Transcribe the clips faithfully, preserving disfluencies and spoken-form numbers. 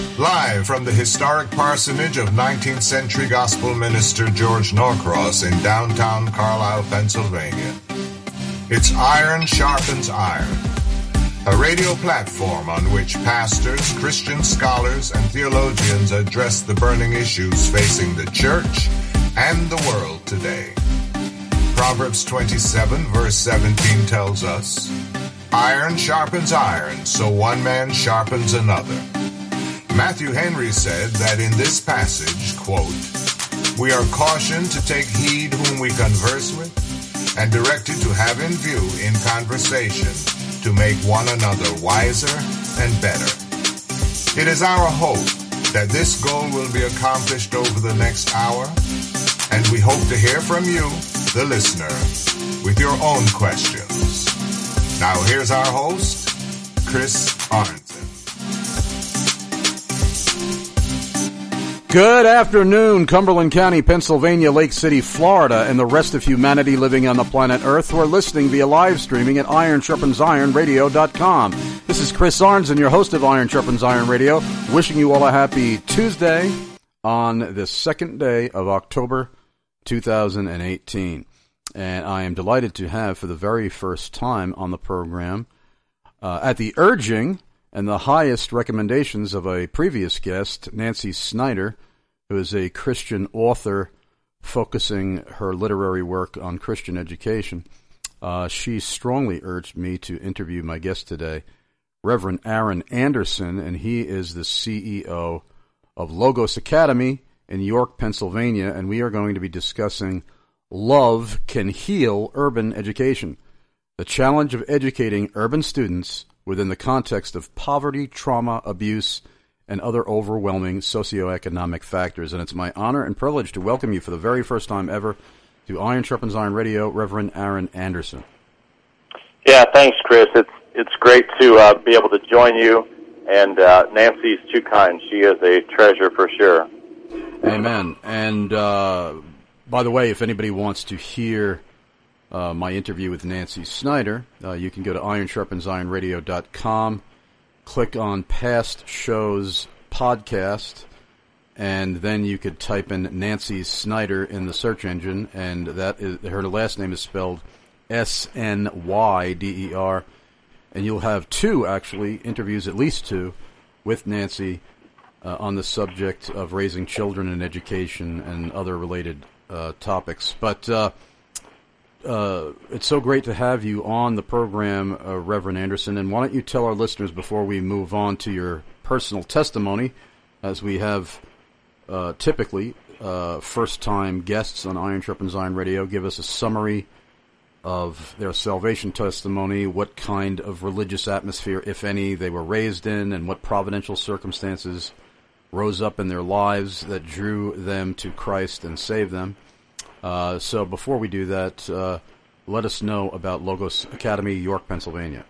Live from the historic parsonage of nineteenth century gospel minister George Norcross in downtown Carlisle, Pennsylvania. It's Iron Sharpens Iron, a radio platform on which pastors, Christian scholars, and theologians address the burning issues facing the church and the world today. Proverbs twenty-seven, verse seventeen tells us, "Iron sharpens iron, so one man sharpens another." Matthew Henry said that in this passage, quote, "We are cautioned to take heed whom we converse with, and directed to have in view in conversation to make one another wiser and better." It is our hope that this goal will be accomplished over the next hour, and we hope to hear from you, the listener, with your own questions. Now here's our host, Chris Arnson. Good afternoon, Cumberland County, Pennsylvania, Lake City, Florida, and the rest of humanity living on the planet Earth who are listening via live streaming at iron sharpens iron radio dot com. This is Chris Arnson, your host of Iron Sharpens Iron Radio, wishing you all a happy Tuesday on the second day of October two thousand eighteen. And I am delighted to have, for the very first time on the program, uh, at the urging and the highest recommendations of a previous guest, Nancy Snyder, who is a Christian author focusing her literary work on Christian education. Uh, she strongly urged me to interview my guest today, Reverend Aaron Anderson, and he is the C E O of Logos Academy in York, Pennsylvania, and we are going to be discussing Love Can Heal Urban Education, the challenge of educating urban students within the context of poverty, trauma, abuse, and other overwhelming socioeconomic factors. And it's my honor and privilege to welcome you for the very first time ever to Iron Sharpens Iron Radio, Reverend Aaron Anderson. Yeah, thanks, Chris. It's it's great to uh, be able to join you, and uh, Nancy's too kind. She is a treasure for sure. Amen. And uh, by the way, if anybody wants to hear Uh, my interview with Nancy Snyder, uh, you can go to iron sharpens iron radio dot com, click on past shows podcast, and then you could type in Nancy Snyder in the search engine, and that is, her last name is spelled S N Y D E R, and you'll have two, actually, interviews, at least two, with Nancy uh, on the subject of raising children and education and other related uh, topics. But uh Uh, it's so great to have you on the program, uh, Reverend Anderson. And why don't you tell our listeners, before we move on to your personal testimony, as we have uh, typically uh, first-time guests on Iron Sharpens Iron Radio, give us a summary of their salvation testimony, what kind of religious atmosphere, if any, they were raised in, and what providential circumstances rose up in their lives that drew them to Christ and saved them. Uh, so before we do that, uh, let us know about Logos Academy, York, Pennsylvania.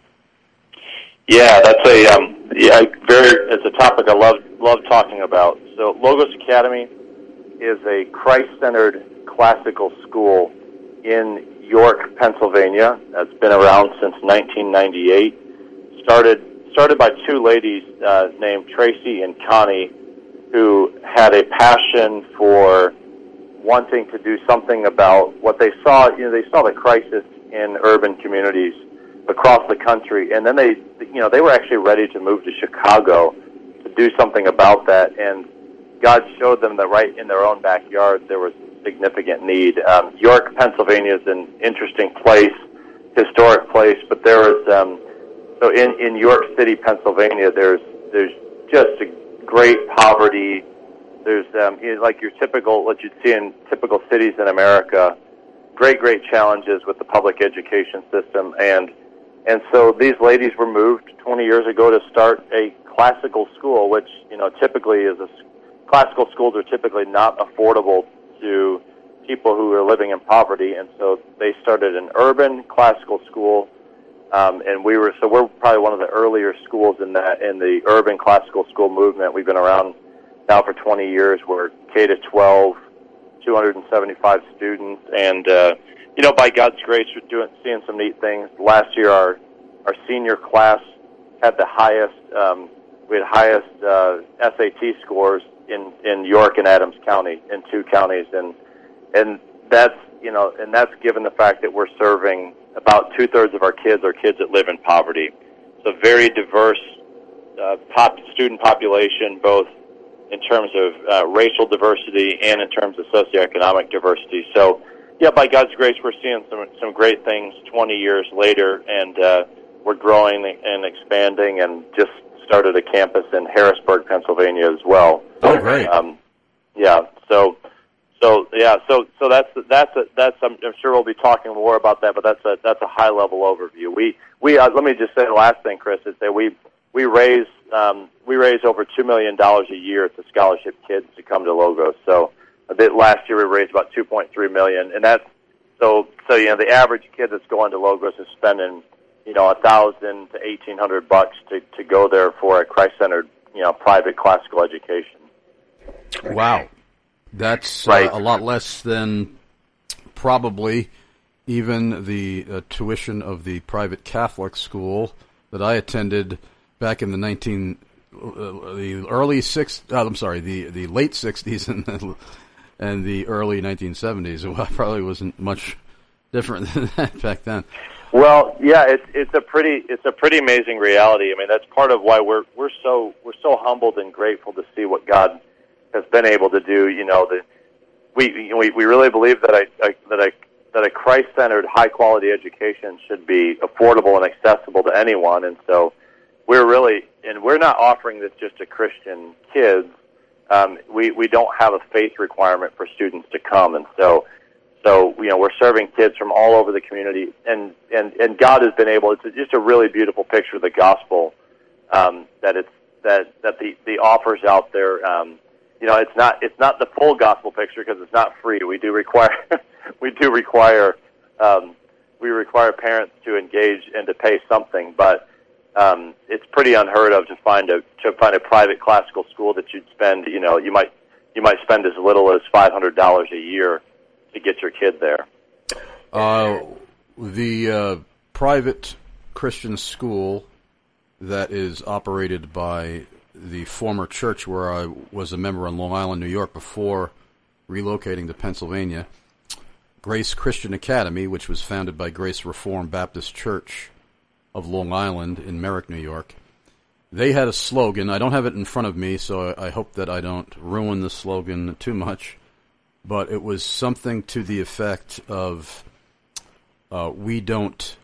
Yeah, that's a um, yeah, very. It's a topic I love love talking about. So Logos Academy is a Christ-centered classical school in York, Pennsylvania. That's been around since nineteen ninety-eight. Started started by two ladies uh, named Tracy and Connie, who had a passion for wanting to do something about what they saw. You know, they saw the crisis in urban communities across the country, and then they, you know, they were actually ready to move to Chicago to do something about that. And God showed them that right in their own backyard there was significant need. Um, York, Pennsylvania is an interesting place, historic place, but there is um, so in in York City, Pennsylvania, there's there's just a great poverty. There's um, like your typical, what you'd see in typical cities in America, great, great challenges with the public education system. And and so these ladies were moved twenty years ago to start a classical school, which, you know, typically is a, classical schools are typically not affordable to people who are living in poverty. And so they started an urban classical school. Um, and we were, so we're probably one of the earlier schools in that, in the urban classical school movement. We've been around now for twenty years. We're K to twelve, two hundred seventy-five students, and uh, you know, by God's grace, we're doing seeing some neat things. Last year, our our senior class had the highest um, we had highest uh, S A T scores in, in York and Adams County, in two counties, and and that's you know, and that's given the fact that we're serving about two thirds of our kids are kids that live in poverty. So very diverse uh, pop student population, both in terms of uh, racial diversity and in terms of socioeconomic diversity. So, yeah, by God's grace, we're seeing some some great things twenty years later, and uh, we're growing and expanding, and just started a campus in Harrisburg, Pennsylvania, as well. Oh, great! Um, yeah, so, so yeah, so so that's that's a, that's I'm, I'm sure we'll be talking more about that, but that's a that's a high level overview. We we uh, let me just say the last thing, Chris, is that we we raise um, we raise over two million dollars a year to scholarship kids to come to Logos. So a bit last year we raised about two point three million, and that's so so you know the average kid that's going to Logos is spending you know a thousand to eighteen hundred bucks to to go there for a Christ-centered you know private classical education. Wow, that's right. uh, a lot less than probably even the uh, tuition of the private Catholic school that I attended back in the nineteen, uh, the early six. Uh, I'm sorry, the the late sixties and the, and the early nineteen seventies. It probably wasn't much different than that back then. Well, yeah, it's it's a pretty it's a pretty amazing reality. I mean, that's part of why we're we're so we're so humbled and grateful to see what God has been able to do. You know, that we we we really believe that a, a that a that a Christ-centered, high-quality education should be affordable and accessible to anyone, and so we're really, and we're not offering this just to Christian kids. Um, we we don't have a faith requirement for students to come, and so so you know we're serving kids from all over the community, and and and God has been able. It's just a really beautiful picture of the gospel um, that it's that that the the offers out there. Um, you know, it's not it's not the full gospel picture because it's not free. We do require we do require um, we require parents to engage and to pay something, but um, it's pretty unheard of to find a to find a private classical school that you'd spend you know you might you might spend as little as five hundred dollars a year to get your kid there. Uh, the uh, private Christian school that is operated by the former church where I was a member on Long Island, New York, before relocating to Pennsylvania, Grace Christian Academy, which was founded by Grace Reformed Baptist Church of Long Island in Merrick, New York. They had a slogan. I don't have it in front of me, so I hope that I don't ruin the slogan too much, but it was something to the effect of, uh, we don't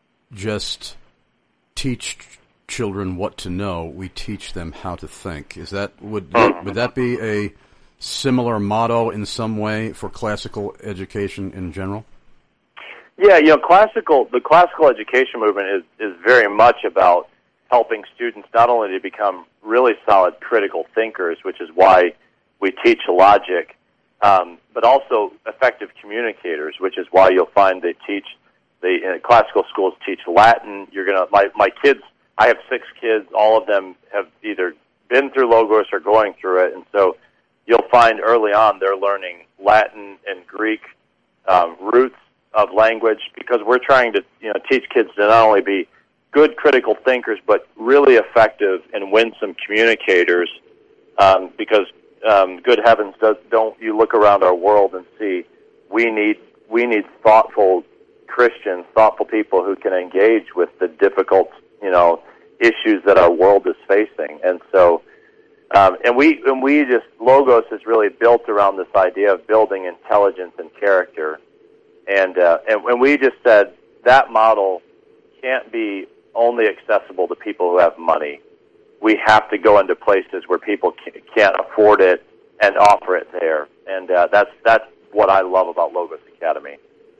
just teach children what to know, we teach them how to think. Is that would would that be a similar motto in some way for classical education in general? Yeah, you know, classical the classical education movement is is very much about helping students not only to become really solid critical thinkers, which is why we teach logic, um, but also effective communicators, which is why you'll find they teach the uh, classical schools teach Latin. You're gonna my my kids. I have six kids. All of them have either been through Logos or going through it, and so you'll find early on they're learning Latin and Greek um, roots of language because we're trying to you know teach kids to not only be good critical thinkers but really effective and winsome communicators. Um, because um, good heavens, does, don't you look around our world and see we need we need thoughtful Christians, thoughtful people who can engage with the difficult you know. issues that our world is facing, and so, um, and we and we just Logos is really built around this idea of building intelligence and character, and uh, and when we just said that model can't be only accessible to people who have money. We have to go into places where people can't afford it and offer it there, and uh, that's that's what I love about Logos Academy.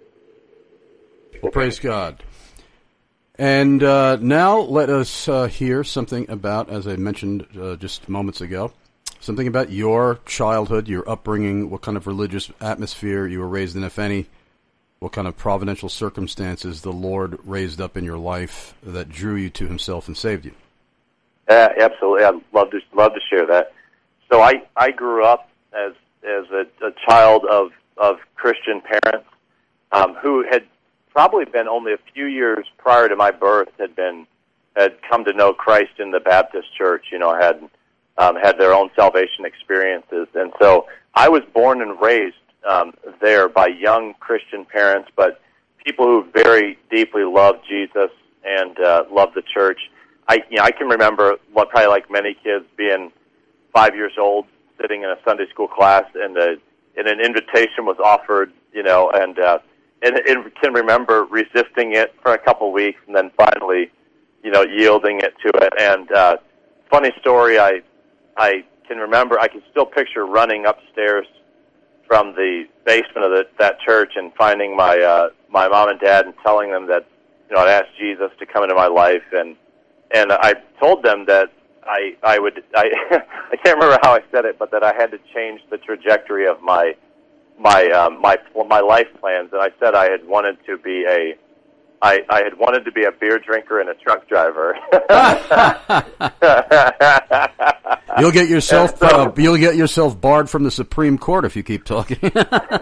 Well, praise God. And uh, now let us uh, hear something about, as I mentioned uh, just moments ago, something about your childhood, your upbringing, what kind of religious atmosphere you were raised in, if any, what kind of providential circumstances the Lord raised up in your life that drew you to Himself and saved you. Uh, absolutely, I'd love to love to share that. So I, I grew up as as a, a child of of Christian parents um, who had. Probably been only a few years prior to my birth had been had come to know Christ in the Baptist church, you know, had um, had their own salvation experiences. And so I was born and raised um, there by young Christian parents, but people who very deeply loved Jesus and uh, loved the church. I, you know, I can remember, well, probably like many kids, being five years old, sitting in a Sunday school class, and, a, and an invitation was offered, you know, and uh, and, and can remember resisting it for a couple of weeks, and then finally, you know, yielding it to it. And uh, funny story, I I can remember, I can still picture running upstairs from the basement of the, that church and finding my uh, my mom and dad and telling them that, you know, I'd asked Jesus to come into my life, and and I told them that I I would I I can't remember how I said it, but that I had to change the trajectory of my my um, my my life plans, and I said I had wanted to be a I, I had wanted to be a beer drinker and a truck driver. You'll get yourself so, uh, you'll get yourself barred from the Supreme Court if you keep talking. and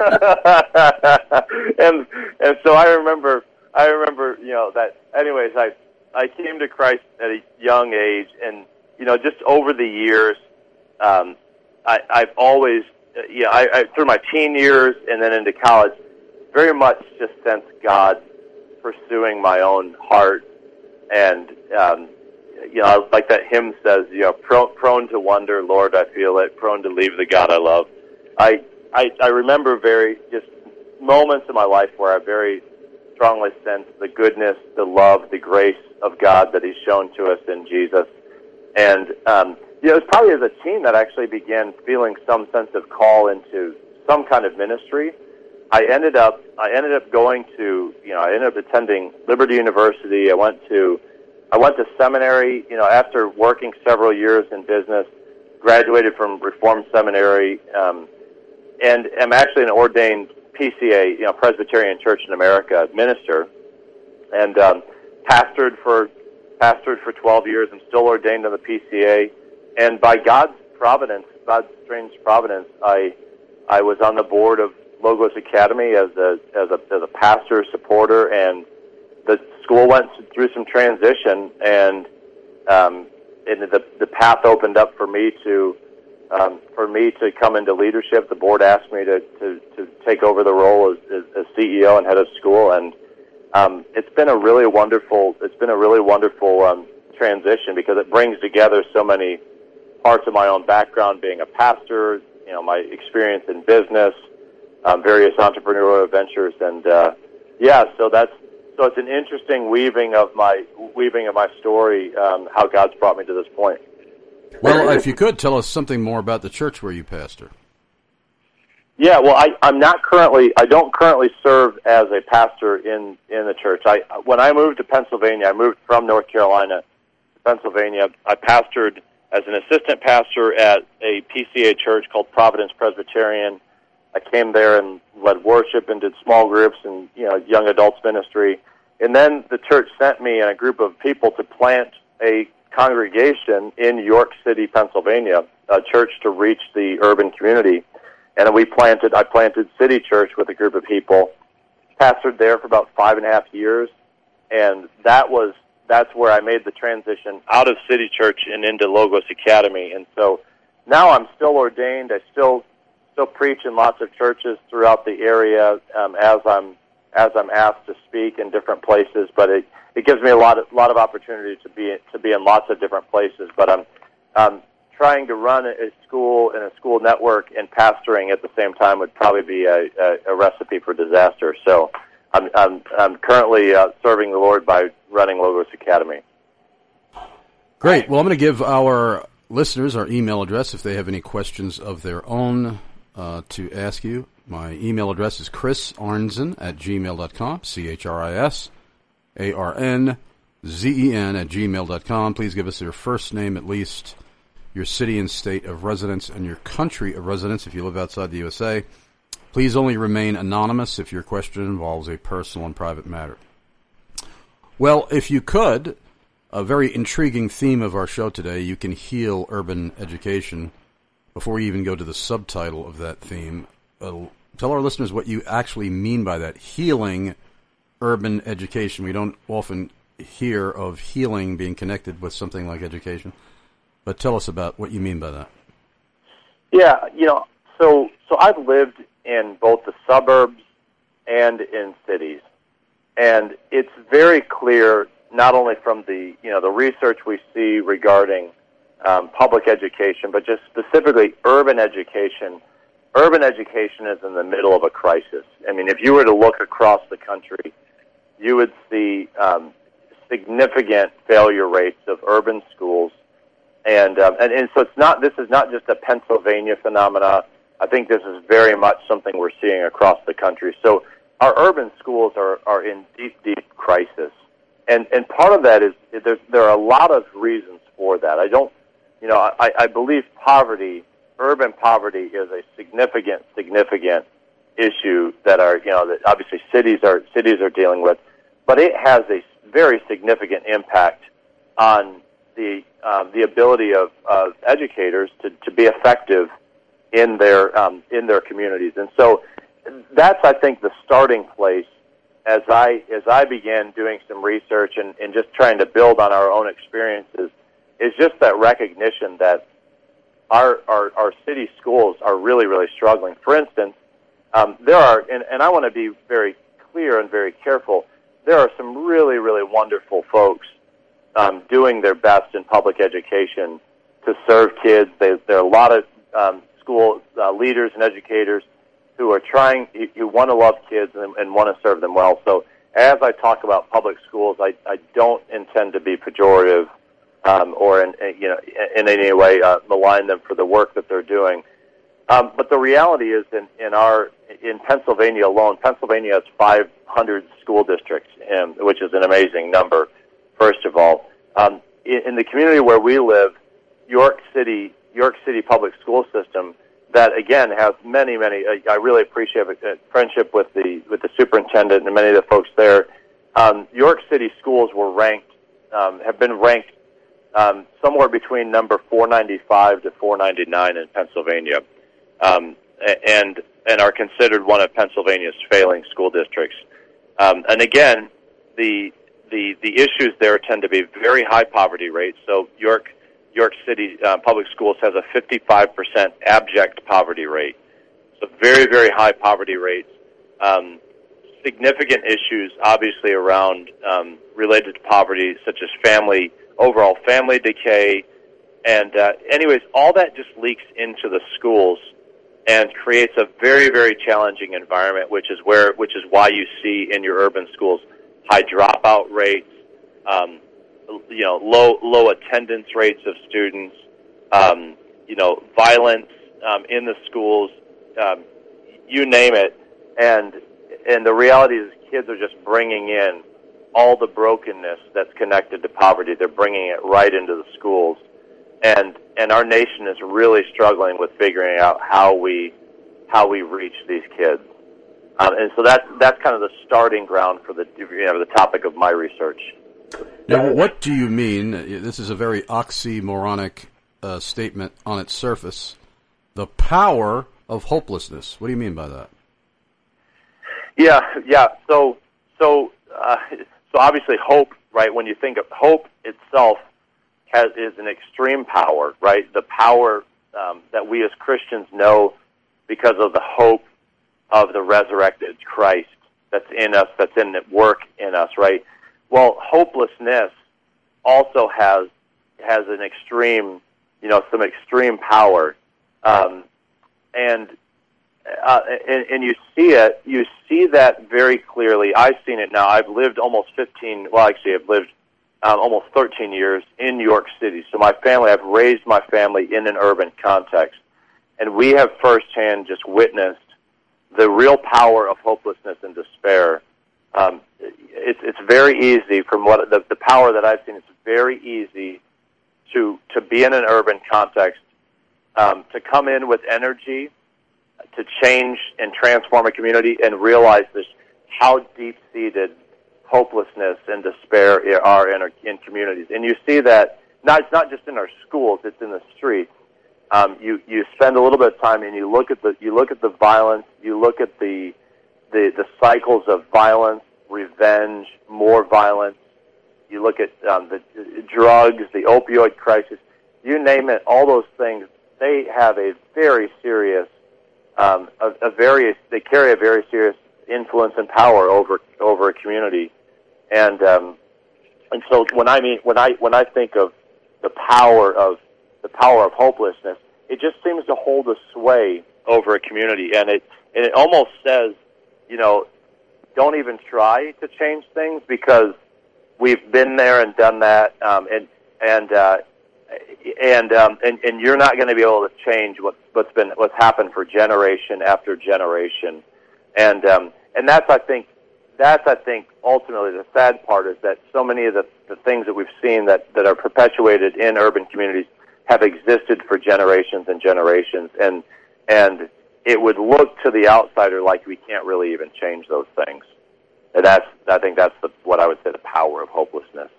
and so I remember I remember you know that. Anyways, I I came to Christ at a young age, and you know just over the years, um, I, I've always uh, you know I, I through my teen years and then into college, very much just sensed God pursuing my own heart, and um, you know, like that hymn says, you know, prone, prone to wonder, Lord, I feel it, prone to leave the God I love. I, I I remember very just moments in my life where I very strongly sensed the goodness, the love, the grace of God that He's shown to us in Jesus, and um, you know, it was probably as a teen that I actually began feeling some sense of call into some kind of ministry. I ended up I ended up going to you know I ended up attending Liberty University. I went to I went to seminary. You know, after working several years in business, graduated from Reformed Seminary, um, and am actually an ordained P C A, you know, Presbyterian Church in America minister, and um, pastored for pastored for twelve years. I'm still ordained in the P C A, and by God's providence, God's strange providence, I I was on the board of Logos Academy as a as a as a pastor supporter, and the school went through some transition, and um, and the the path opened up for me to um, for me to come into leadership. The board asked me to to, to take over the role as, as, as C E O and head of school, and um, it's been a really wonderful it's been a really wonderful um, transition because it brings together so many parts of my own background, being a pastor, you know, my experience in business. Um, various entrepreneurial ventures, and uh, yeah, so that's so it's an interesting weaving of my weaving of my story, um, how God's brought me to this point. Well, if you could tell us something more about the church where you pastor. Yeah, well, I, I'm not currently I don't currently serve as a pastor in, in the church. I when I moved to Pennsylvania, I moved from North Carolina to Pennsylvania. I pastored as an assistant pastor at a P C A church called Providence Presbyterian. I came there and led worship and did small groups and, you know, young adults ministry. And then the church sent me and a group of people to plant a congregation in York City, Pennsylvania, a church to reach the urban community. And we planted, I planted City Church with a group of people, pastored there for about five and a half years. And that was, that's where I made the transition out of City Church and into Logos Academy. And so now I'm still ordained. I still Still preach in lots of churches throughout the area um, as I'm as I'm asked to speak in different places. But it, it gives me a lot of lot of opportunity to be to be in lots of different places. But I'm um, trying to run a school and a school network and pastoring at the same time would probably be a, a, a recipe for disaster. So I'm I'm, I'm currently uh, serving the Lord by running Logos Academy. Great. Well, I'm going to give our listeners our email address if they have any questions of their own. Uh, to ask you. My email address is chris arnzen at gmail dot com, C H R I S A R N Z E N at gmail dot com. Please give us your first name, at least your city and state of residence, and your country of residence if you live outside the U S A. Please only remain anonymous if your question involves a personal and private matter. Well, if you could, a very intriguing theme of our show today, you can heal urban education. Before we even go to the subtitle of that theme, uh, tell our listeners what you actually mean by that, healing urban education. We don't often hear of healing being connected with something like education. But tell us about what you mean by that. Yeah, you know, so so I've lived in both the suburbs and in cities, and it's very clear, not only from the you know the research we see regarding um, public education, but just specifically urban education. Urban education is in the middle of a crisis. I mean, if you were to look across the country, you would see um, significant failure rates of urban schools, and, um, and and so it's not. This is not just a Pennsylvania phenomena. I think this is very much something we're seeing across the country. So our urban schools are, are in deep, deep crisis, and and part of that is there. There are a lot of reasons for that. I don't, you know, I, I believe poverty. Urban poverty is a significant, significant issue that are, you know, that obviously cities are cities are dealing with, but it has a very significant impact on the um, the ability of, of educators to, to be effective in their um, in their communities, and so that's, I think, the starting place as I as I began doing some research and, and just trying to build on our own experiences is just that recognition that Our, our our city schools are really, really struggling. For instance, um, there are, and, and I want to be very clear and very careful, there are some really, really wonderful folks um, doing their best in public education to serve kids. They, there are a lot of um, school uh, leaders and educators who are trying, who want to love kids and, and want to serve them well. So as I talk about public schools, I, I don't intend to be pejorative Um, or in, you know, in any way uh, malign them for the work that they're doing. Um, but the reality is, in, in our in Pennsylvania alone, Pennsylvania has five hundred school districts, um, which is an amazing number. First of all, um, in, in the community where we live, York City, York City Public School System, that again has many, many. Uh, I really appreciate a friendship with the with the superintendent and many of the folks there. Um, York City schools were ranked, um, have been ranked. Um, somewhere between number four ninety-five to four ninety-nine in Pennsylvania, um, and and are considered one of Pennsylvania's failing school districts. Um, and again, the the the issues there tend to be very high poverty rates. So York York City uh, Public Schools has a fifty-five percent abject poverty rate. So very, very high poverty rates. Um, significant issues, obviously, around um, related to poverty, such as family. Overall family decay, and uh, anyways, all that just leaks into the schools and creates a very, very challenging environment, which is where, which is why you see in your urban schools high dropout rates, um, you know, low low attendance rates of students, um, you know, violence um, in the schools, um, you name it, and and the reality is kids are just bringing in all the brokenness that's connected to poverty. They're bringing it right into the schools, and and our nation is really struggling with figuring out how we how we reach these kids. Um, and so that's that's kind of the starting ground for the you know, the topic of my research. Now, what do you mean? This is a very oxymoronic uh, statement on its surface. The power of hopelessness. What do you mean by that? Yeah, yeah. So so. Uh, So obviously hope, right, when you think of hope itself has is an extreme power, right? The power um, that we as Christians know because of the hope of the resurrected Christ that's in us, that's in at work in us, right? Well, hopelessness also has has an extreme, you know, some extreme power. Um, and Uh, and, and you see it, you see that very clearly. I've seen it now. I've lived almost fifteen, well, actually, I've lived um, almost thirteen years in New York City. So my family, I've raised my family in an urban context. And we have firsthand just witnessed the real power of hopelessness and despair. Um, it's, it's very easy, from what the, the power that I've seen, it's very easy to, to be in an urban context, um, to come in with energy, to change and transform a community, and realize this, how deep-seated hopelessness and despair are in our, in communities. And you see that not it's not just in our schools; it's in the streets. Um, you you spend a little bit of time and you look at the you look at the violence, you look at the the, the cycles of violence, revenge, more violence, you look at um, the drugs, the opioid crisis, you name it, all those things, they have a very serious, um, a, a very, they carry a very serious influence and power over over a community, and um, and so when I mean when I when I think of the power of the power of hopelessness, it just seems to hold a sway over a community, and it and it almost says, you know, don't even try to change things because we've been there and done that, um, and and uh, and, um, and and you're not going to be able to change what what's been what's happened for generation after generation, and um, and that's I think that's I think ultimately the sad part is that so many of the, the things that we've seen that, that are perpetuated in urban communities have existed for generations and generations, and and it would look to the outsider like we can't really even change those things. And that's I think that's the, what I would say the power of hopelessness.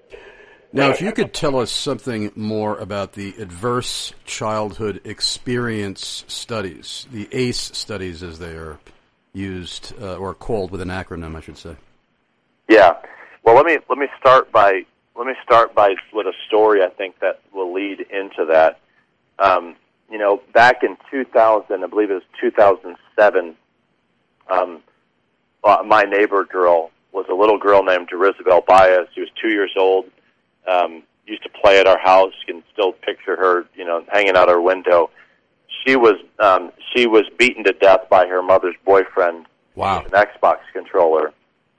Now, if you could tell us something more about the Adverse Childhood Experience Studies, the ACE studies as they are used, uh, or called with an acronym, I should say. Yeah. Well, let me let me start by let me start by with a story I think that will lead into that. Um, you know, back in two thousand, I believe it was two thousand seven, um, uh, my neighbor girl was a little girl named Isabel Baez. She was two years old. Um, used to play at our house. You can still picture her, you know, hanging out our window. She was um, she was beaten to death by her mother's boyfriend. Wow. An Xbox controller.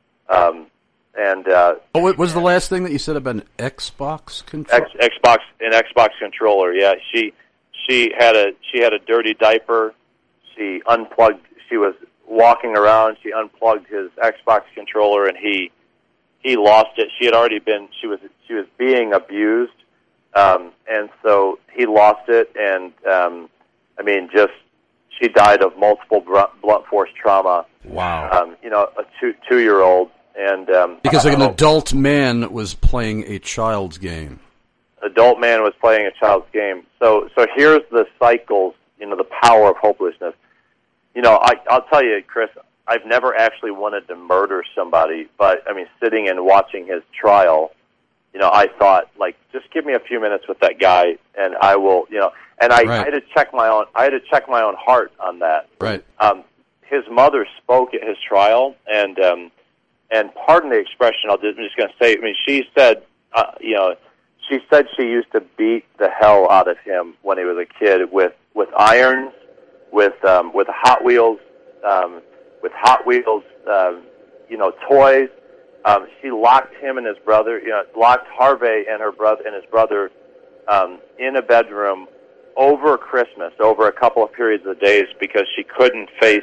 Um, and uh, oh, what was the last thing that you said about an Xbox controller? X, Xbox an Xbox controller. Yeah, she she had a she had a dirty diaper. She unplugged. She was walking around. She unplugged his Xbox controller, and he. He lost it. She had already been. She was. She was being abused, um, and so he lost it. And um, I mean, just she died of multiple blunt force trauma. Wow. Um, you know, a two two year old, and um, because like an adult man was playing a child's game. Adult man was playing a child's game. So so here's the cycles. You know, the power of hopelessness. You know, I, I'll tell you, Chris. I've never actually wanted to murder somebody, but, I mean, sitting and watching his trial, you know, I thought, like, just give me a few minutes with that guy, and I will, you know, and I, right. I had to check my own, I had to check my own heart on that. Right. Um, his mother spoke at his trial, and, um, and pardon the expression, I'll just, I'm just going to say, I mean, she said, uh, you know, she said she used to beat the hell out of him when he was a kid with, with irons, with, um, with Hot Wheels, um, with Hot Wheels, uh, you know, toys. Um, she locked him and his brother, you know, locked Harvey and her brother and his brother um, in a bedroom over Christmas, over a couple of periods of days, because she couldn't face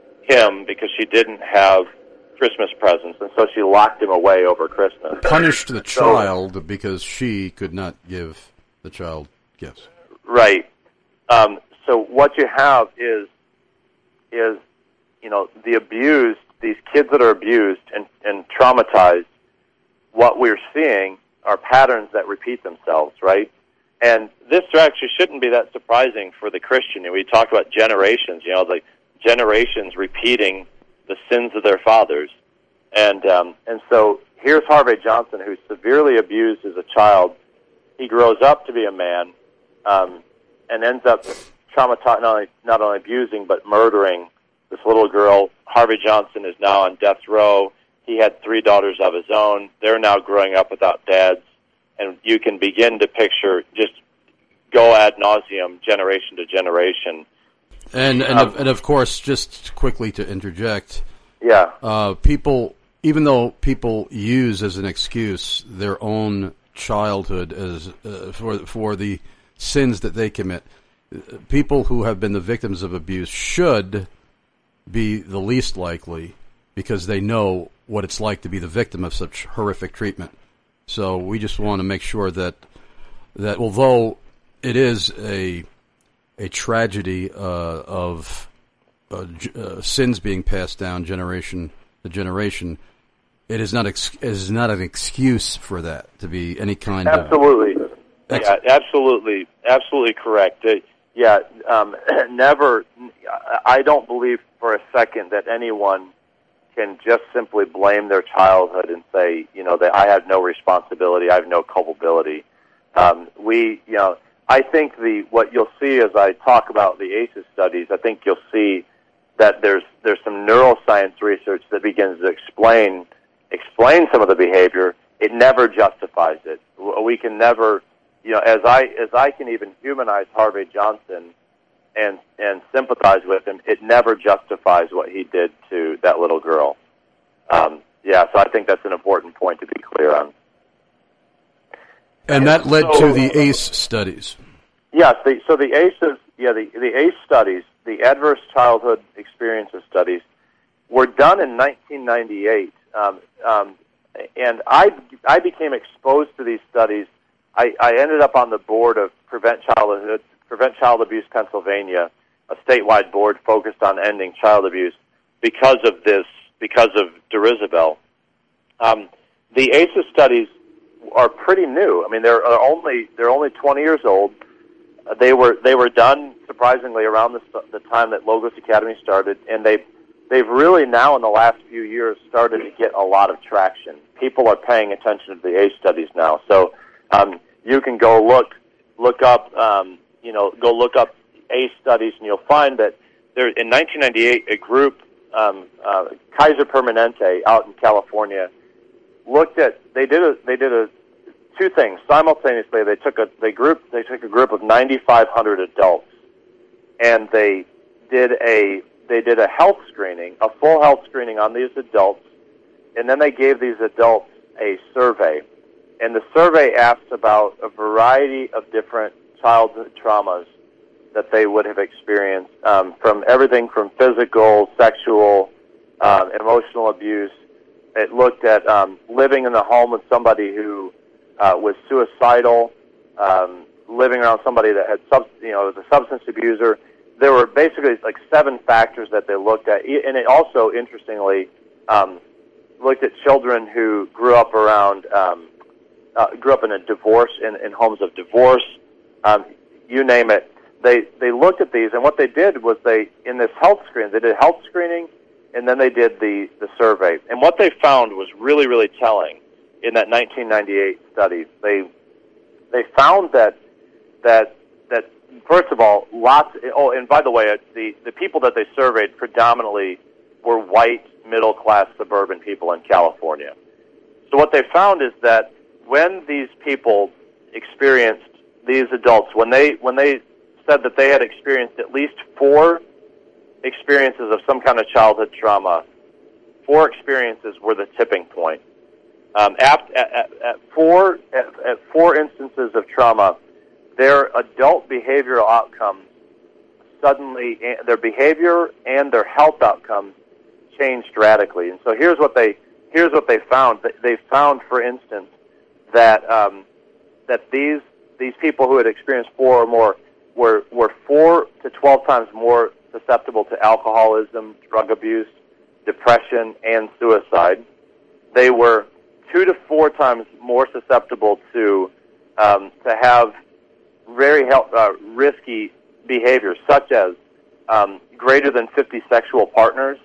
him because she didn't have Christmas presents, and so she locked him away over Christmas. Punished the child so, because she could not give the child gifts. Right. Um, so what you have is is you know, the abused, these kids that are abused and, and traumatized, what we're seeing are patterns that repeat themselves, right? And this actually shouldn't be that surprising for the Christian. We talk about generations, you know, like generations repeating the sins of their fathers. And um, and so here's Harvey Johnson, who's severely abused as a child. He grows up to be a man um, and ends up traumatized, not only, not only abusing, but murdering this little girl. Harvey Johnson is now on death row. He had three daughters of his own. They're now growing up without dads. And you can begin to picture, just go ad nauseum, generation to generation. And and, um, of, and of course, just quickly to interject, yeah, uh, people, even though people use as an excuse their own childhood as uh, for for the sins that they commit, people who have been the victims of abuse should be the least likely, because they know what it's like to be the victim of such horrific treatment. So we just want to make sure that that although it is a a tragedy uh, of uh, uh, sins being passed down generation to generation, it is not ex- it is not an excuse for that to be any kind absolutely. of Ex- yeah, absolutely, absolutely correct. Uh, yeah, um, never. I don't believe for a second that anyone can just simply blame their childhood and say, you know, that I have no responsibility, I have no culpability. Um, we, you know, I think the what you'll see as I talk about the A C Es studies, I think you'll see that there's there's some neuroscience research that begins to explain explain some of the behavior. It never justifies it. We can never, you know, as I as I can even humanize Harvey Johnson and and sympathize with him, it never justifies what he did to that little girl. Um, yeah, so I think that's an important point to be clear on. And that led so, to the A C E studies. Yes, the, so the A C Es, yeah, the, the A C E studies, the Adverse Childhood Experiences studies, were done in nineteen ninety-eight. Um, um, and I, I became exposed to these studies. I, I ended up on the board of Prevent Childhood, Prevent Child Abuse Pennsylvania, a statewide board focused on ending child abuse because of this, because of Derizabel. Um, the A C Es studies are pretty new. I mean, they're only they're only twenty years old. Uh, they were they were done surprisingly around the, the time that Logos Academy started, and they they've really now in the last few years started to get a lot of traction. People are paying attention to the A C E studies now, so um, you can go look look up um, you know go look up A C E studies, and you'll find that there in nineteen ninety-eight a group um, uh, Kaiser Permanente out in California looked at they did a they did a two things simultaneously. They took a they group they took a group of ninety-five hundred adults, and they did a they did a health screening, a full health screening on these adults, and then they gave these adults a survey, and the survey asked about a variety of different childhood traumas that they would have experienced, um, from everything from physical, sexual, um, emotional abuse. It looked at um, living in the home with somebody who uh, was suicidal, um, living around somebody that had, sub- you know, was a substance abuser. There were basically like seven factors that they looked at, and it also, interestingly, um, looked at children who grew up around, um, uh, grew up in a divorce, in, in homes of divorce, um, you name it. They they looked at these, and what they did was they, in this health screen, they did health screening, and then they did the, the survey. And what they found was really, really telling in that nineteen ninety-eight study. They they found that that that first of all, lots. Oh, and by the way, the the people that they surveyed predominantly were white, middle class, suburban people in California. So what they found is that when these people experienced these adults, when they when they said that they had experienced at least four experiences of some kind of childhood trauma, four experiences were the tipping point. Um, at, at, at four at, at four instances of trauma, their adult behavioral outcomes suddenly, their behavior and their health outcomes changed radically. And so here's what they here's what they found. They found, for instance, that um, that these these people who had experienced four or more were were four to twelve times more susceptible to alcoholism, drug abuse, depression, and suicide. They were two to four times more susceptible to um, to have very health, uh, risky behaviors, such as um, greater than fifty sexual partners.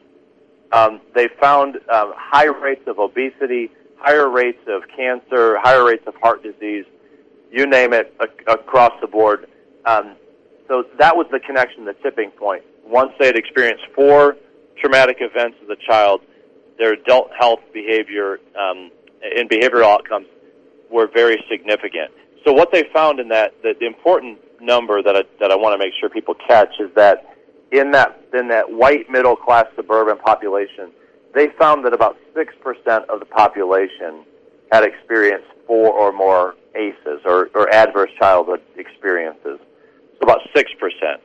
Um, they found um, high rates of obesity, higher rates of cancer, higher rates of heart disease, you name it, a- across the board. Um, so that was the connection, the tipping point. Once they had experienced four traumatic events as a child, their adult health behavior um, and behavioral outcomes were very significant. So what they found in that, the, the important number that I, that I want to make sure people catch is that in that in that white middle class suburban population, they found that about six percent of the population had experienced four or more A C Es, or, or adverse childhood experiences. So about six percent.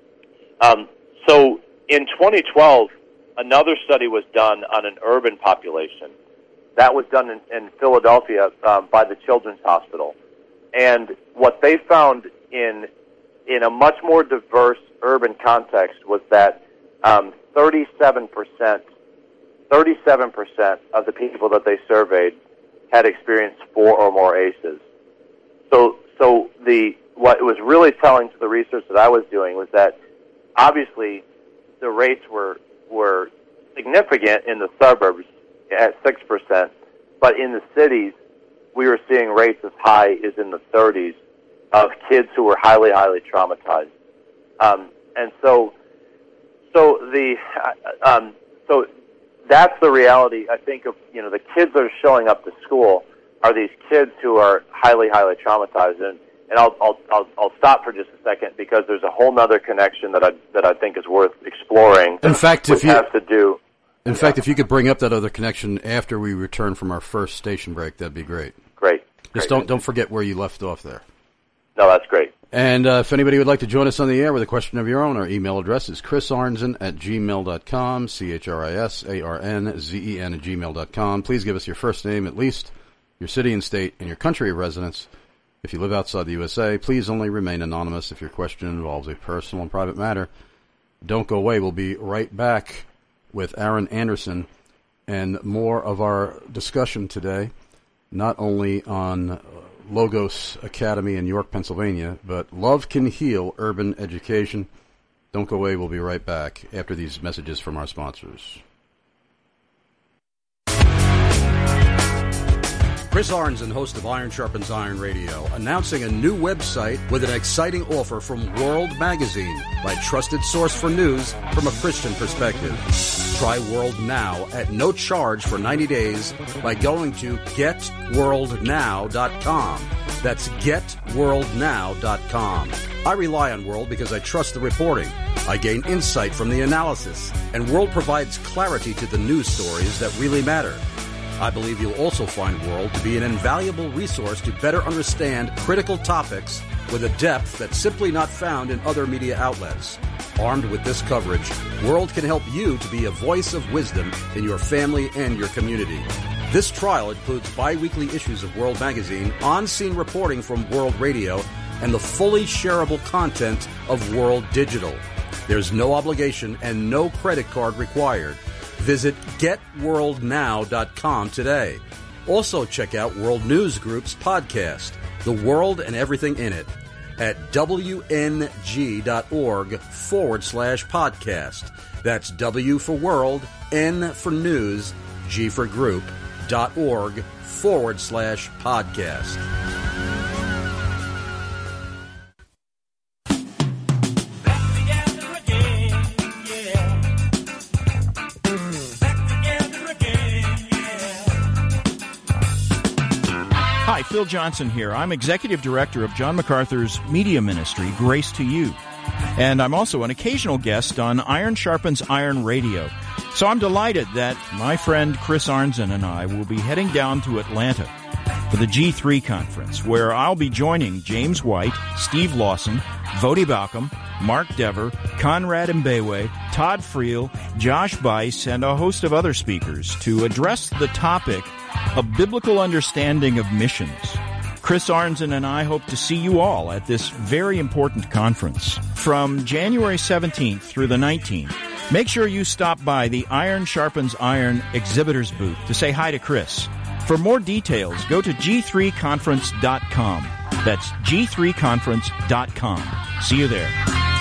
Um, so in twenty twelve, another study was done on an urban population. That was done in, in Philadelphia um, by the Children's Hospital. And what they found in in a much more diverse urban context was that um, thirty-seven percent, thirty-seven percent of the people that they surveyed had experienced four or more A C Es. So, so the what was really telling to the research that I was doing was that obviously the rates were were significant in the suburbs at six percent, but in the cities, we were seeing rates as high as in the thirties of kids who were highly, highly traumatized. Um, and so, so the, um, so that's the reality, I think, of, you know, the kids that are showing up to school are these kids who are highly, highly traumatized. And, and I'll, I'll, I'll, I'll stop for just a second because there's a whole other connection that I, that I think is worth exploring. In fact, if you, has to do, in yeah. fact, if you could bring up that other connection after we return from our first station break, that'd be great. Great. Just great. don't, don't forget where you left off there. No, that's great. And uh, if anybody would like to join us on the air with a question of your own, our email address is chris arnzen at gmail dot com, C H R I S A R N Z E N at gmail dot com. Please give us your first name at least, your city and state, and your country of residence. If you live outside the U S A, please only remain anonymous if your question involves a personal and private matter. Don't go away. We'll be right back with Aaron Anderson and more of our discussion today, not only on Logos Academy in York, Pennsylvania, but Love Can Heal Urban Education. Don't go away. We'll be right back after these messages from our sponsors. Chris Arnzen, host of Iron Sharpens Iron Radio, announcing a new website with an exciting offer from World Magazine, my trusted source for news from a Christian perspective. Try World Now at no charge for ninety days by going to get world now dot com. That's get world now dot com. I rely on World because I trust the reporting. I gain insight from the analysis, and World provides clarity to the news stories that really matter. I believe you'll also find World to be an invaluable resource to better understand critical topics with a depth that's simply not found in other media outlets. Armed with this coverage, World can help you to be a voice of wisdom in your family and your community. This trial includes bi-weekly issues of World Magazine, on-scene reporting from World Radio, and the fully shareable content of World Digital. There's no obligation and no credit card required. Visit get world now dot com today. Also check out World News Group's podcast, The World and Everything in It, at W N G dot org forward slash podcast. That's W for World, N for News, G for Group, dot org forward slash podcast. Hi, Phil Johnson here. I'm Executive Director of John MacArthur's media ministry, Grace to You. And I'm also an occasional guest on Iron Sharpens Iron Radio. So I'm delighted that my friend Chris Arnzen and I will be heading down to Atlanta for the G three conference, where I'll be joining James White, Steve Lawson, Vodi Balcom, Mark Dever, Conrad Mbewe, Todd Friel, Josh Bice, and a host of other speakers to address the topic of biblical understanding of missions. Chris Arnzen and I hope to see you all at this very important conference. From January seventeenth through the nineteenth, make sure you stop by the Iron Sharpens Iron exhibitors booth to say hi to Chris. For more details, go to G three conference dot com. That's G three conference dot com. See you there.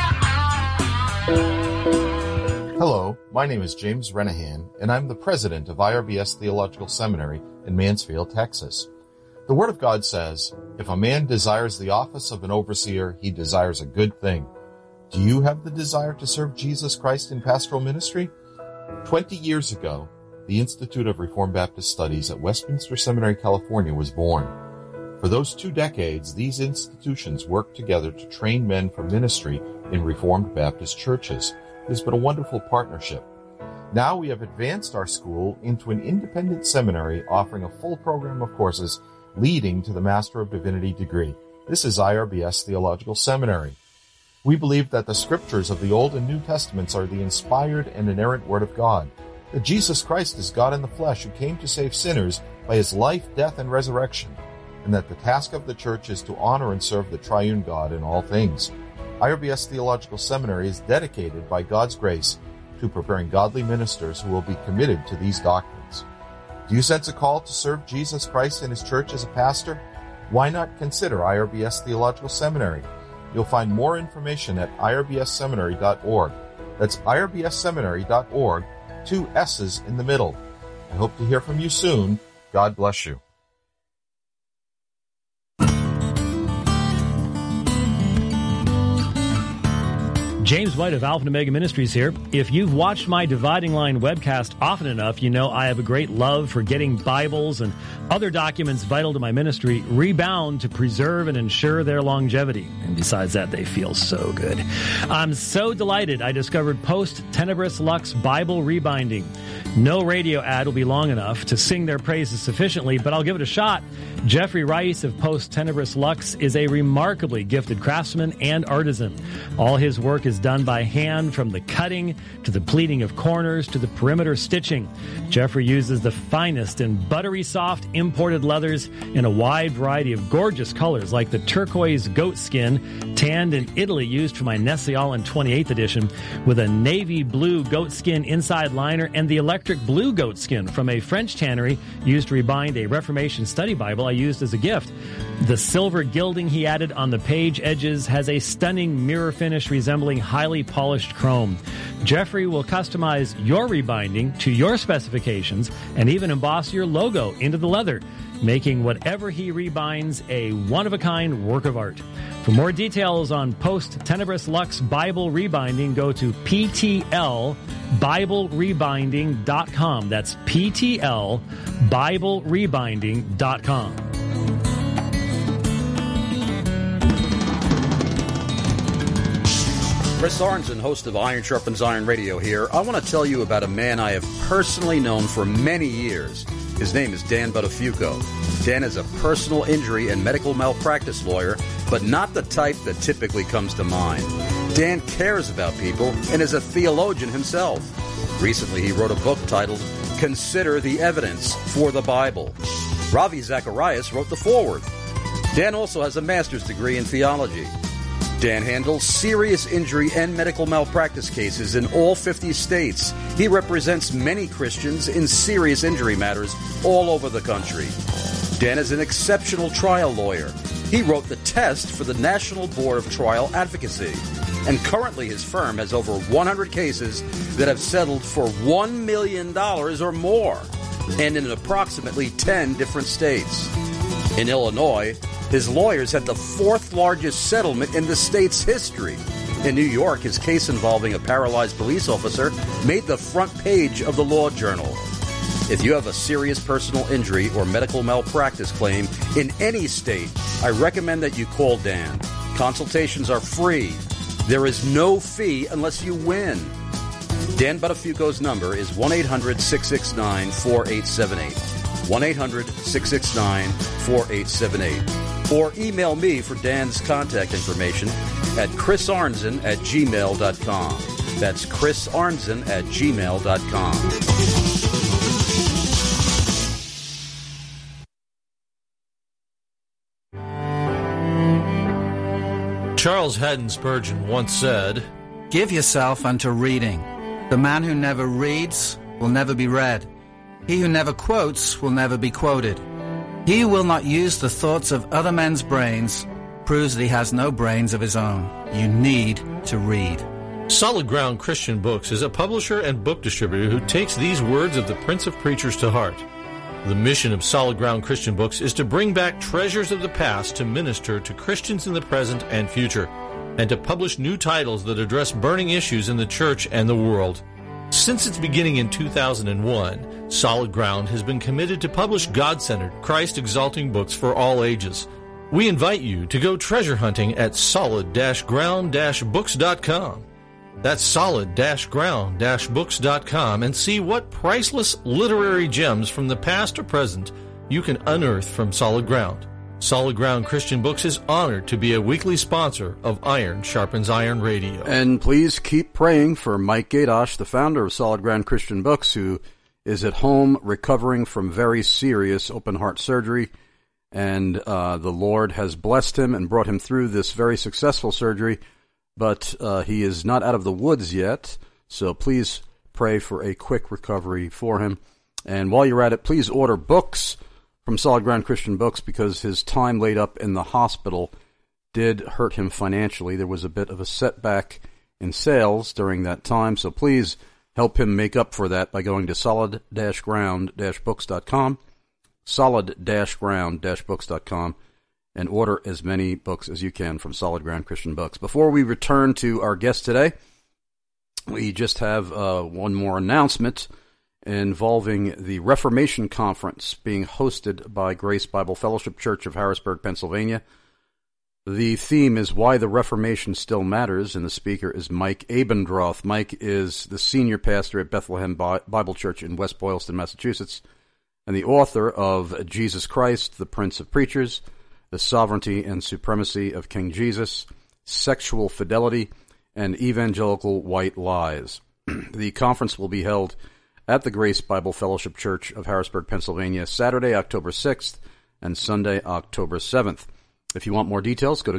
Hello, my name is James Renahan, and I'm the president of I R B S Theological Seminary in Mansfield, Texas. The Word of God says, if a man desires the office of an overseer, he desires a good thing. Do you have the desire to serve Jesus Christ in pastoral ministry? Twenty years ago, the Institute of Reformed Baptist Studies at Westminster Seminary, California was born. For those two decades, these institutions worked together to train men for ministry in Reformed Baptist churches. It has been a wonderful partnership. Now we have advanced our school into an independent seminary offering a full program of courses leading to the Master of Divinity degree. This is I R B S Theological Seminary. We believe that the scriptures of the Old and New Testaments are the inspired and inerrant Word of God, that Jesus Christ is God in the flesh who came to save sinners by his life, death, and resurrection, and that the task of the church is to honor and serve the triune God in all things. I R B S Theological Seminary is dedicated by God's grace to preparing godly ministers who will be committed to these doctrines. Do you sense a call to serve Jesus Christ in his church as a pastor? Why not consider I R B S Theological Seminary? You'll find more information at I R B S seminary dot org. That's I R B S seminary dot org two S's in the middle. I hope to hear from you soon. God bless you. James White of Alpha and Omega Ministries here. If you've watched my Dividing Line webcast often enough, you know I have a great love for getting Bibles and other documents vital to my ministry rebound to preserve and ensure their longevity. And besides that, they feel so good. I'm so delighted I discovered Post Tenebris Lux Bible Rebinding. No radio ad will be long enough to sing their praises sufficiently, but I'll give it a shot. Jeffrey Rice of Post Tenebris Lux is a remarkably gifted craftsman and artisan. All his work is done by hand, from the cutting to the pleating of corners to the perimeter stitching. Jeffrey uses the finest and buttery soft imported leathers in a wide variety of gorgeous colors, like the turquoise goat skin tanned in Italy used for my Nessial twenty-eighth edition, with a navy blue goat skin inside liner, and the electric blue goat skin from a French tannery used to rebind a Reformation study Bible I used as a gift. The silver gilding he added on the page edges has a stunning mirror finish resembling highly polished chrome. Jeffrey will customize your rebinding to your specifications and even emboss your logo into the leather, making whatever he rebinds a one-of-a-kind work of art. For more details on Post Tenebris Lux Bible Rebinding, go to P T L Bible Rebinding dot com. That's P T L Bible Rebinding dot com. Chris Arnzen, host of Iron Sharpens Iron Radio here. I want to tell you about a man I have personally known for many years. His name is Dan Buttafuoco. Dan is a personal injury and medical malpractice lawyer, but not the type that typically comes to mind. Dan cares about people and is a theologian himself. Recently, he wrote a book titled Consider the Evidence for the Bible. Ravi Zacharias wrote the foreword. Dan also has a master's degree in theology. Dan handles serious injury and medical malpractice cases in all fifty states. He represents many Christians in serious injury matters all over the country. Dan is an exceptional trial lawyer. He wrote the test for the National Board of Trial Advocacy. And currently his firm has over one hundred cases that have settled for one million dollars or more, and in approximately ten different states. In Illinois, his lawyers had the fourth largest settlement in the state's history. In New York, his case involving a paralyzed police officer made the front page of the Law Journal. If you have a serious personal injury or medical malpractice claim in any state, I recommend that you call Dan. Consultations are free. There is no fee unless you win. Dan Buttafuoco's number is one eight hundred six six nine four eight seven eight. one eight hundred six six nine four eight seven eight. Or email me for Dan's contact information at chris arnzen at gmail dot com. That's chris arnzen at gmail dot com. Charles Haddon Spurgeon once said, "Give yourself unto reading. The man who never reads will never be read. He who never quotes will never be quoted. He who will not use the thoughts of other men's brains proves that he has no brains of his own. You need to read." Solid Ground Christian Books is a publisher and book distributor who takes these words of the Prince of Preachers to heart. The mission of Solid Ground Christian Books is to bring back treasures of the past to minister to Christians in the present and future, and to publish new titles that address burning issues in the church and the world. Since its beginning in two thousand one, Solid Ground has been committed to publish God-centered, Christ-exalting books for all ages. We invite you to go treasure hunting at solid ground books dot com. That's solid ground books dot com, and see what priceless literary gems from the past or present you can unearth from Solid Ground. Solid Ground Christian Books is honored to be a weekly sponsor of Iron Sharpens Iron Radio. And please keep praying for Mike Gadosh, the founder of Solid Ground Christian Books, who is at home recovering from very serious open-heart surgery. And uh, the Lord has blessed him and brought him through this very successful surgery, but uh, he is not out of the woods yet. So please pray for a quick recovery for him. And while you're at it, please order books from Solid Ground Christian Books, because his time laid up in the hospital did hurt him financially. There was a bit of a setback in sales during that time, so please help him make up for that by going to solid dash ground dash books dot com, solid dash ground dash books dot com, and order as many books as you can from Solid Ground Christian Books. Before we return to our guest today, we just have uh, one more announcement involving the Reformation Conference being hosted by Grace Bible Fellowship Church of Harrisburg, Pennsylvania. The theme is Why the Reformation Still Matters, and the speaker is Mike Abendroth. Mike is the senior pastor at Bethlehem Bible Church in West Boylston, Massachusetts, and the author of Jesus Christ, the Prince of Preachers, The Sovereignty and Supremacy of King Jesus, Sexual Fidelity, and Evangelical White Lies. The conference will be held at the Grace Bible Fellowship Church of Harrisburg, Pennsylvania, Saturday, October sixth, and Sunday, October seventh. If you want more details, go to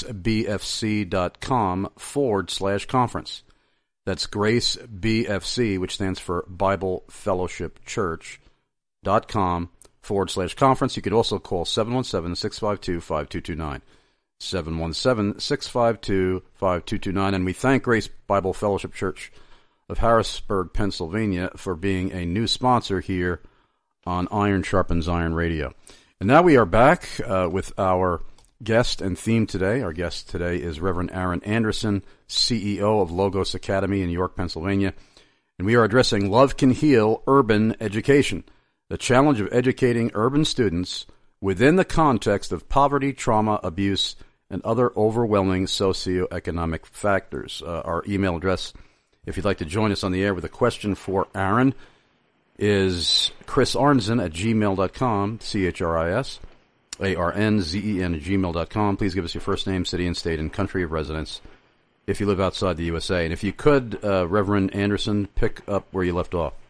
gracebfc.com forward slash conference. That's gracebfc, which stands for Bible Fellowship Church, dot com forward slash conference. You could also call seven one seven, six five two, five two two nine. seven one seven, six five two, five two two nine. And we thank Grace Bible Fellowship Church of Harrisburg, Pennsylvania, for being a new sponsor here on Iron Sharpens Iron Radio. And now we are back uh, with our guest and theme today. Our guest today is Reverend Aaron Anderson, C E O of Logos Academy in York, Pennsylvania. And we are addressing Love Can Heal Urban Education, the challenge of educating urban students within the context of poverty, trauma, abuse, and other overwhelming socioeconomic factors. Uh, our email address, if you'd like to join us on the air with a question for Aaron, is Chris Arnzen at gmail dot com, C H R I S A R N Z E N at gmail dot com. Please give us your first name, city and state, and country of residence if you live outside the U S A. And if you could, uh, Reverend Anderson, pick up where you left off.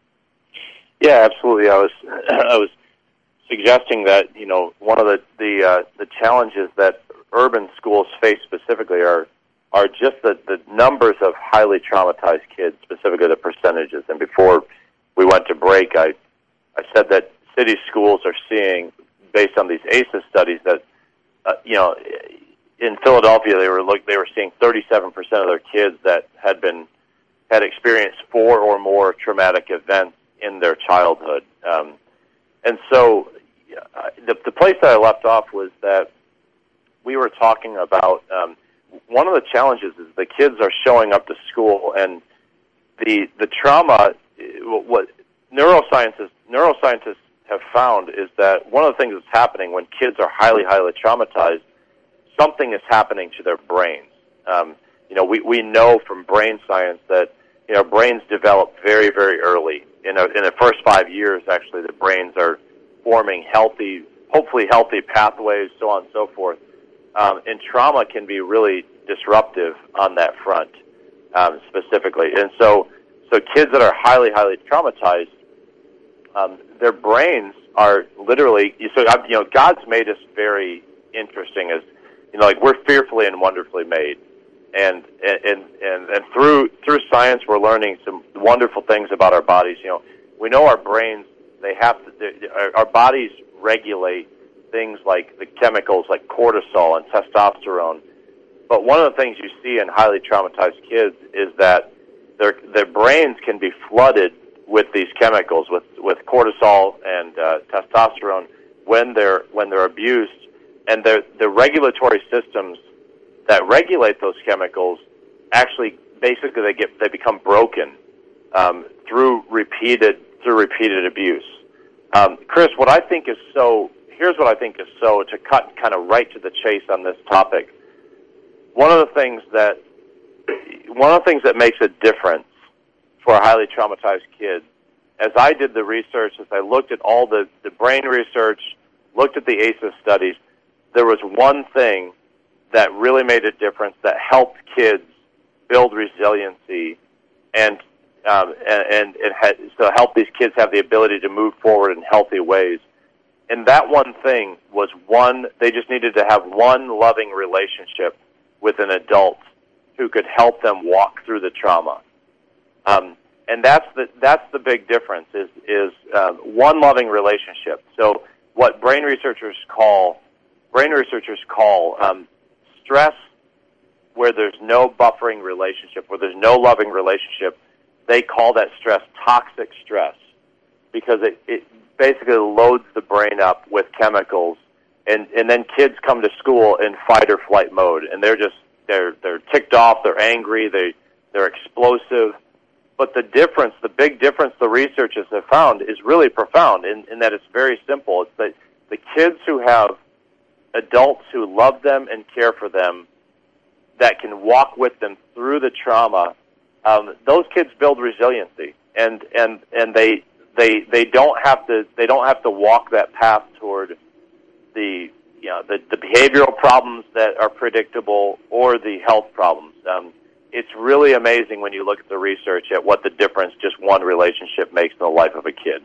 Yeah, absolutely. I was I was suggesting that, you know, one of the the, uh, the challenges that urban schools face specifically are are just the, the numbers of highly traumatized kids, specifically the percentages. And before we went to break, I I said that city schools are seeing, based on these A C E S studies, that uh, you know, in Philadelphia they were look they were seeing thirty-seven percent of their kids that had been had experienced four or more traumatic events in their childhood, um, and so uh, the the place that I left off was that we were talking about um, one of the challenges is the kids are showing up to school, and the the trauma. What neuroscientists neuroscientists have found is that one of the things that's happening when kids are highly, highly traumatized, something is happening to their brains. Um, you know, we, we know from brain science that, you know, brains develop very, very early. In, a, in the first five years, actually, the brains are forming healthy, hopefully healthy pathways, so on and so forth. Um, and trauma can be really disruptive on that front, um, specifically. And so, so kids that are highly, highly traumatized, Um, their brains are literally, so you know, God's made us very interesting as, you know, like we're fearfully and wonderfully made, and and and and through through science we're learning some wonderful things about our bodies. You know, we know our brains, they have to, our, our bodies regulate things like the chemicals like cortisol and testosterone. But one of the things you see in highly traumatized kids is that their their brains can be flooded with these chemicals, with, with cortisol and uh, testosterone, when they're when they're abused, and the the regulatory systems that regulate those chemicals actually basically they get they become broken um, through repeated through repeated abuse. Um, Chris, what I think is so here's what I think is so to cut kind of right to the chase on this topic. One of the things that one of the things that makes a difference for highly traumatized kids, as I did the research, as I looked at all the, the brain research, looked at the A C E S studies, there was one thing that really made a difference that helped kids build resiliency and um, and, and it had, so help these kids have the ability to move forward in healthy ways. And that one thing was one, they just needed to have one loving relationship with an adult who could help them walk through the trauma. Um, and that's the that's the big difference is is um, one loving relationship. So what brain researchers call brain researchers call um, stress, where there's no buffering relationship, where there's no loving relationship, they call that stress toxic stress because it, it basically loads the brain up with chemicals, and, and then kids come to school in fight or flight mode, and they're just they're they're ticked off, they're angry, they they're explosive. But the difference, the big difference the researchers have found is really profound in, in that it's very simple. It's that the kids who have adults who love them and care for them, that can walk with them through the trauma, um, those kids build resiliency, and and and they they they don't have to they don't have to walk that path toward the you know the, the behavioral problems that are predictable or the health problems. Um, it's really amazing when you look at the research at what the difference just one relationship makes in the life of a kid.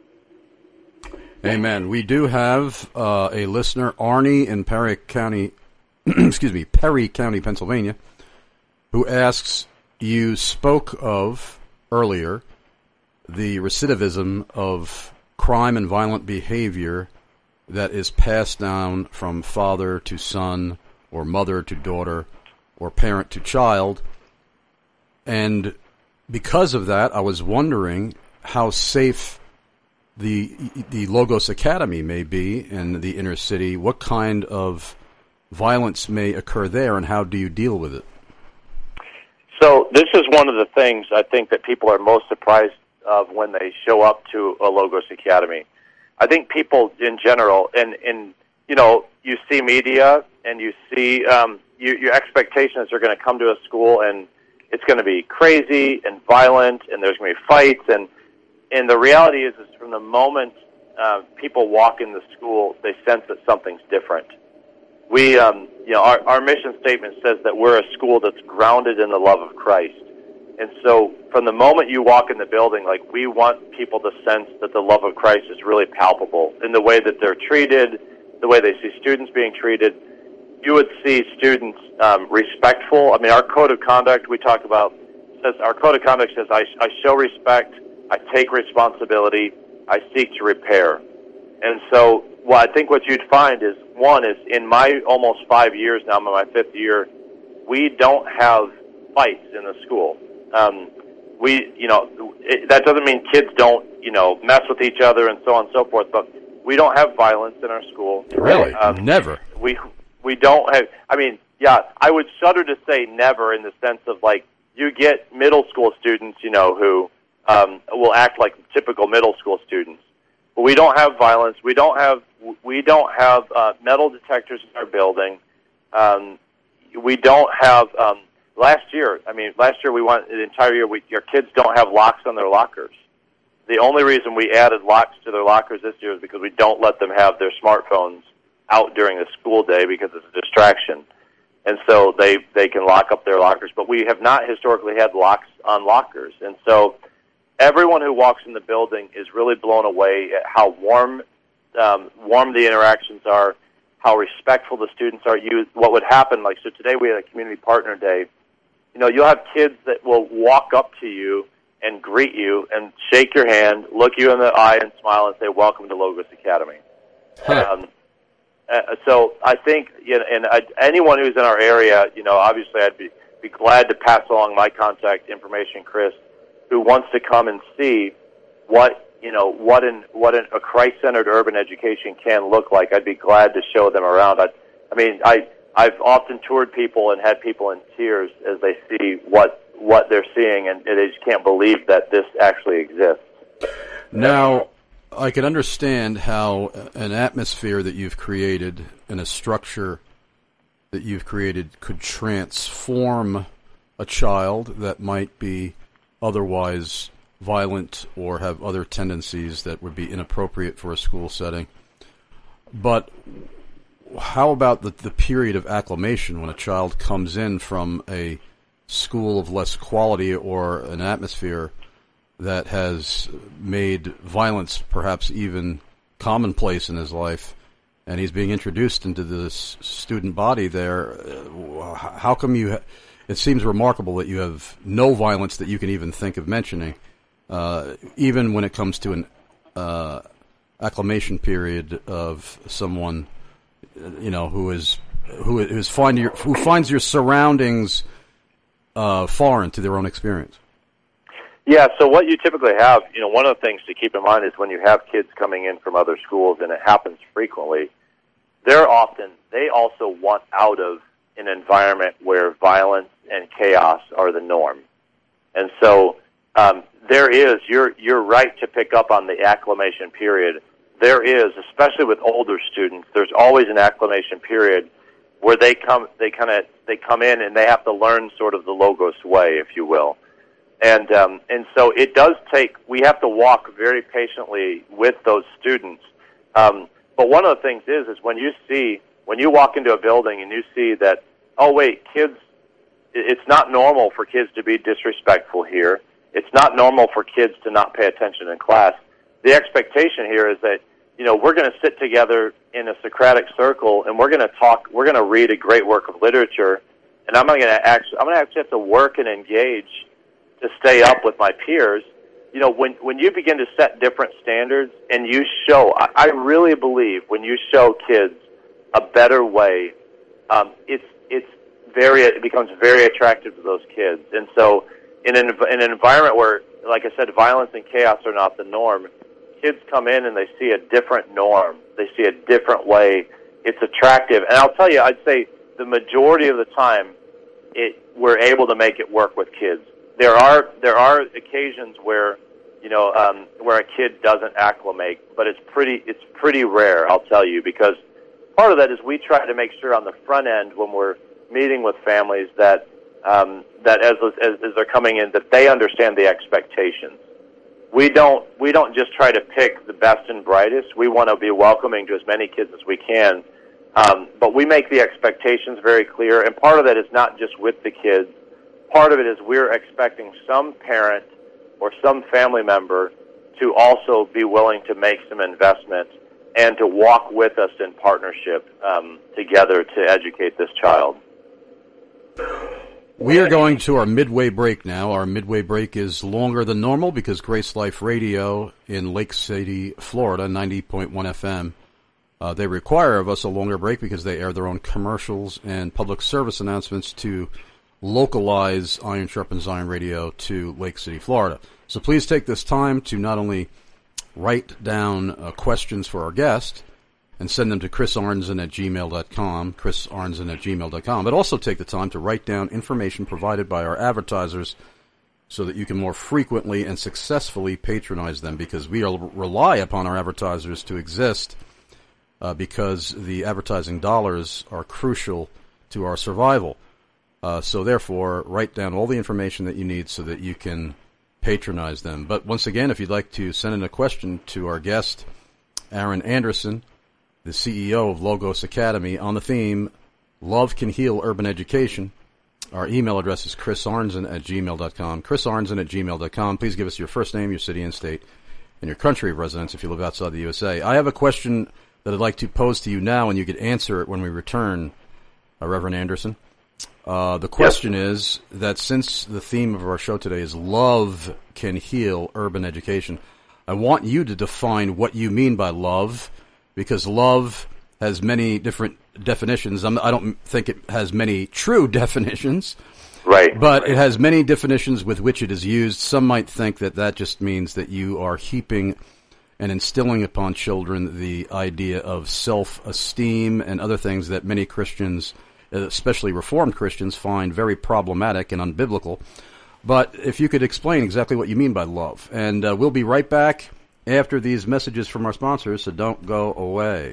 Amen. We do have uh, a listener, Arnie in Perry County, excuse me, Perry County, Pennsylvania, who asks, you spoke of earlier the recidivism of crime and violent behavior that is passed down from father to son or mother to daughter or parent to child. And because of that, I was wondering how safe the the Logos Academy may be in the inner city. What kind of violence may occur there, and how do you deal with it? So this is one of the things I think that people are most surprised of when they show up to a Logos Academy. I think people in general, and, and you know, you see media and you see um, you, your expectations are going to come to a school and it's going to be crazy and violent and there's going to be fights. And, and the reality is, is from the moment uh, people walk in the school, they sense that something's different. We, um, you know, our, our mission statement says that we're a school that's grounded in the love of Christ. And so from the moment you walk in the building, like, we want people to sense that the love of Christ is really palpable in the way that they're treated, the way they see students being treated. You would see students um, respectful. I mean, our code of conduct we talk about says, our code of conduct says, I, I show respect, I take responsibility, I seek to repair. And so, well, I think what you'd find is, one is, in my almost five years now, I'm in my fifth year, we don't have fights in the school. Um, we, you know, it, that doesn't mean kids don't, you know, mess with each other and so on and so forth, but we don't have violence in our school. Really? Um, never? We we don't have, I mean, yeah, I would shudder to say never, in the sense of, like, you get middle school students, you know, who um, will act like typical middle school students. But we don't have violence. We don't have we don't have uh, metal detectors in our building. Um, we don't have. Um, last year, I mean, last year we went the entire year. We, your kids don't have locks on their lockers. The only reason we added locks to their lockers this year is because we don't let them have their smartphones out during the school day because it's a distraction, and so they they can lock up their lockers. But we have not historically had locks on lockers, and so everyone who walks in the building is really blown away at how warm um, warm the interactions are, how respectful the students are. You, what would happen, like, so today we had a community partner day. You know, you'll have kids that will walk up to you and greet you and shake your hand, look you in the eye and smile and say, welcome to Logos Academy. Huh. Um, uh, so I think, you know, and I, anyone who's in our area, you know, obviously I'd be, be glad to pass along my contact information, Chris, who wants to come and see what, you know, what an, what an, a Christ-centered urban education can look like. I'd be glad to show them around. I, I mean, I, I've often toured people and had people in tears as they see what, what they're seeing, and they just can't believe that this actually exists. Now, I can understand how an atmosphere that you've created and a structure that you've created could transform a child that might be otherwise violent or have other tendencies that would be inappropriate for a school setting. But how about the, the period of acclimation when a child comes in from a school of less quality or an atmosphere that has made violence perhaps even commonplace in his life, and he's being introduced into this student body there? How come you... Ha- It seems remarkable that you have no violence that you can even think of mentioning, uh, even when it comes to an uh, acclimation period of someone, you know, who is who is find your, who finds your surroundings uh, foreign to their own experience. Yeah, so what you typically have, you know, one of the things to keep in mind is when you have kids coming in from other schools, and it happens frequently, they're often, they also want out of an environment where violence and chaos are the norm. And so um, there is, you're, you're right to pick up on the acclimation period. There is, especially with older students, there's always an acclimation period where they come, they kind of, they come in and they have to learn sort of the Logos way, if you will. And um, and so it does take, we have to walk very patiently with those students. Um, but one of the things is, is when you see, when you walk into a building and you see that, oh wait, kids, it's not normal for kids to be disrespectful here. It's not normal for kids to not pay attention in class. The expectation here is that, you know, we're going to sit together in a Socratic circle and we're going to talk, we're going to read a great work of literature, and I'm going to actually, I'm going to actually have to work and engage to stay up with my peers. You know, when when you begin to set different standards and you show, I, I really believe when you show kids a better way, um, it's it's very it becomes very attractive to those kids. And so, in an in an environment where, like I said, violence and chaos are not the norm, kids come in and they see a different norm. They see a different way. It's attractive, and I'll tell you, I'd say the majority of the time, it we're able to make it work with kids. There are there are occasions where, you know, um, where a kid doesn't acclimate, but it's pretty it's pretty rare, I'll tell you, because part of that is we try to make sure on the front end when we're meeting with families that um, that as, as as they're coming in that they understand the expectations. We don't we don't just try to pick the best and brightest. We want to be welcoming to as many kids as we can, um, but we make the expectations very clear. And part of that is not just with the kids. Part of it is we're expecting some parent or some family member to also be willing to make some investment and to walk with us in partnership um, together to educate this child. We are going to our midway break now. Our midway break is longer than normal because Grace Life Radio in Lake City, Florida, ninety point one F M, uh, they require of us a longer break because they air their own commercials and public service announcements to localize Iron Sharpens Iron Radio to Lake City, Florida. So please take this time to not only write down uh, questions for our guest and send them to chris arnzen at gmail dot com, chris arnzen at gmail dot com, but also take the time to write down information provided by our advertisers so that you can more frequently and successfully patronize them, because we are, rely upon our advertisers to exist uh, because the advertising dollars are crucial to our survival. Uh, so therefore, write down all the information that you need so that you can patronize them. But once again, if you'd like to send in a question to our guest, Aaron Anderson, the C E O of Logos Academy, on the theme, Love Can Heal Urban Education, our email address is chris arnzen at gmail dot com, chris arnzen at gmail dot com. Please give us your first name, your city and state, and your country of residence if you live outside the U S A. I have a question that I'd like to pose to you now, and you could answer it when we return, uh, Reverend Anderson. Uh, the question yes. is that since the theme of our show today is love can heal urban education, I want you to define what you mean by love, because love has many different definitions. I'm, I don't think it has many true definitions, right? But right. It has many definitions with which it is used. Some might think that that just means that you are heaping and instilling upon children the idea of self-esteem and other things that many Christians, especially Reformed Christians, find very problematic and unbiblical. But if you could explain exactly what you mean by love. And uh, we'll be right back after these messages from our sponsors, so don't go away.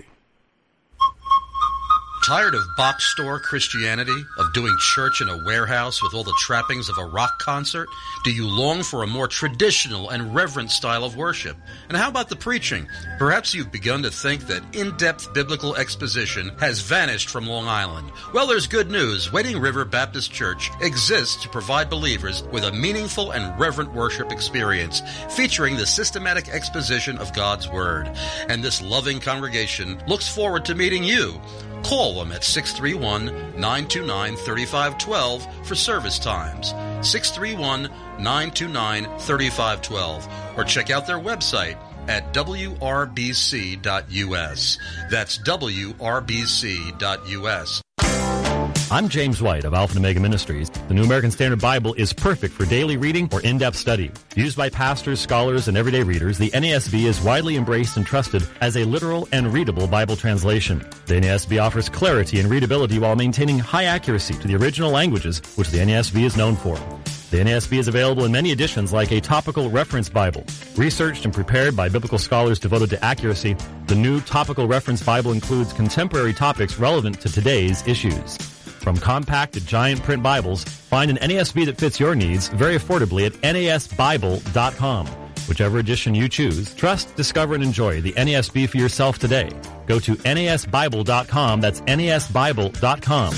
Tired of box store Christianity, of doing church in a warehouse with all the trappings of a rock concert? Do you long for a more traditional and reverent style of worship? And how about the preaching? Perhaps you've begun to think that in-depth biblical exposition has vanished from Long Island. Well, there's good news. Wading River Baptist Church exists to provide believers with a meaningful and reverent worship experience featuring the systematic exposition of God's Word. And this loving congregation looks forward to meeting you. Call them at six three one, nine two nine, three five one two for service times, six three one, nine two nine, three five one two, or check out their website at w r b c dot u s. That's w r b c dot u s. I'm James White of Alpha and Omega Ministries. The New American Standard Bible is perfect for daily reading or in-depth study. Used by pastors, scholars, and everyday readers, the N A S B is widely embraced and trusted as a literal and readable Bible translation. The N A S B offers clarity and readability while maintaining high accuracy to the original languages, which the N A S B is known for. The N A S B is available in many editions like a topical reference Bible. Researched and prepared by biblical scholars devoted to accuracy, the new topical reference Bible includes contemporary topics relevant to today's issues. From compact to giant print Bibles, find an N A S B that fits your needs very affordably at N A S Bible dot com. Whichever edition you choose, trust, discover, and enjoy the N A S B for yourself today. Go to N A S Bible dot com. That's N A S Bible dot com.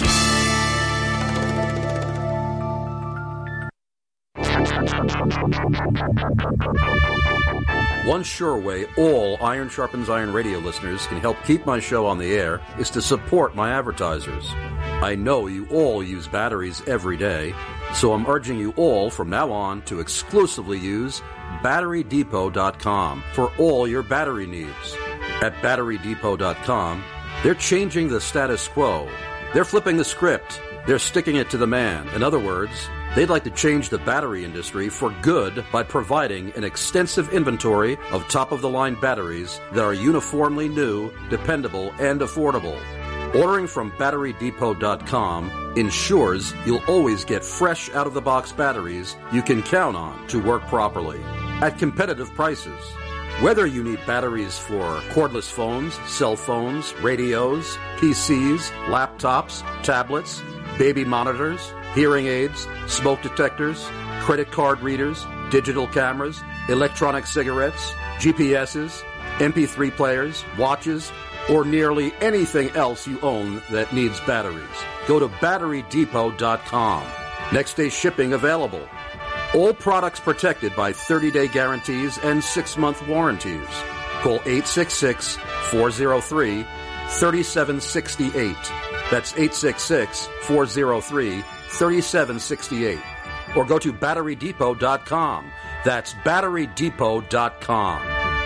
One sure way all Iron Sharpens Iron radio listeners can help keep my show on the air is to support my advertisers. I know you all use batteries every day, so I'm urging you all from now on to exclusively use Battery Depot dot com for all your battery needs. At Battery Depot dot com, they're changing the status quo. They're flipping the script. They're sticking it to the man. In other words, they'd like to change the battery industry for good by providing an extensive inventory of top-of-the-line batteries that are uniformly new, dependable, and affordable. Ordering from Battery Depot dot com ensures you'll always get fresh out-of-the-box batteries you can count on to work properly at competitive prices. Whether you need batteries for cordless phones, cell phones, radios, P Cs, laptops, tablets, baby monitors, hearing aids, smoke detectors, credit card readers, digital cameras, electronic cigarettes, G P S's, M P three players, watches, or nearly anything else you own that needs batteries, go to Battery Depot dot com. Next day shipping available. All products protected by thirty-day guarantees and six-month warranties. Call eight six six, four oh three, three seven six eight. That's eight six six, four oh three, three seven six eight. Or go to Battery Depot dot com. That's Battery Depot dot com.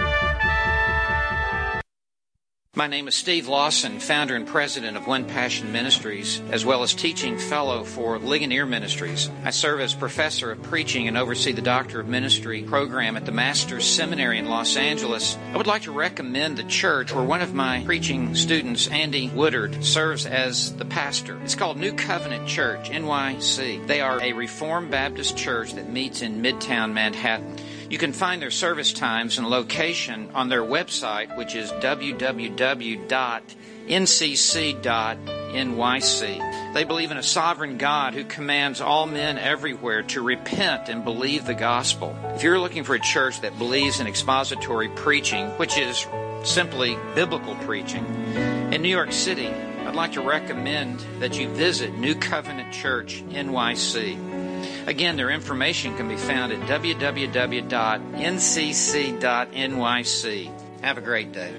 My name is Steve Lawson, founder and president of One Passion Ministries, as well as teaching fellow for Ligonier Ministries. I serve as professor of preaching and oversee the Doctor of Ministry program at the Master's Seminary in Los Angeles. I would like to recommend the church where one of my preaching students, Andy Woodard, serves as the pastor. It's called New Covenant Church, N Y C. They are a Reformed Baptist church that meets in Midtown Manhattan. You can find their service times and location on their website, which is w w w dot n c c dot n y c. They believe in a sovereign God who commands all men everywhere to repent and believe the gospel. If you're looking for a church that believes in expository preaching, which is simply biblical preaching, in New York City, I'd like to recommend that you visit New Covenant Church N Y C. Again, their information can be found at w w w dot n c c dot n y c. Have a great day.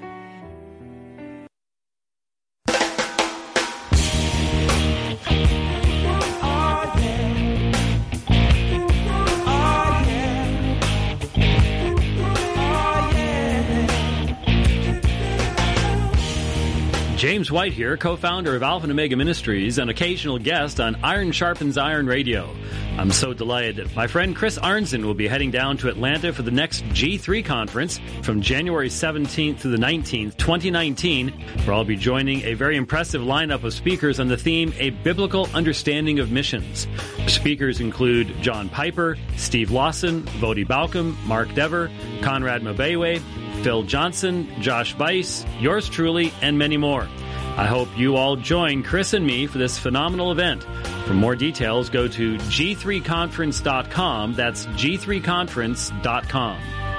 James White here, co-founder of Alpha and Omega Ministries, an occasional guest on Iron Sharpens Iron Radio. I'm so delighted that my friend Chris Arnzen will be heading down to Atlanta for the next G three conference from January seventeenth through the nineteenth, twenty nineteen, where I'll be joining a very impressive lineup of speakers on the theme, A Biblical Understanding of Missions. Speakers include John Piper, Steve Lawson, Vodi Balcom, Mark Dever, Conrad Mabewe, Phil Johnson, Josh Bice, yours truly, and many more. I hope you all join Chris and me for this phenomenal event. For more details, go to g three conference dot com. That's g three conference dot com.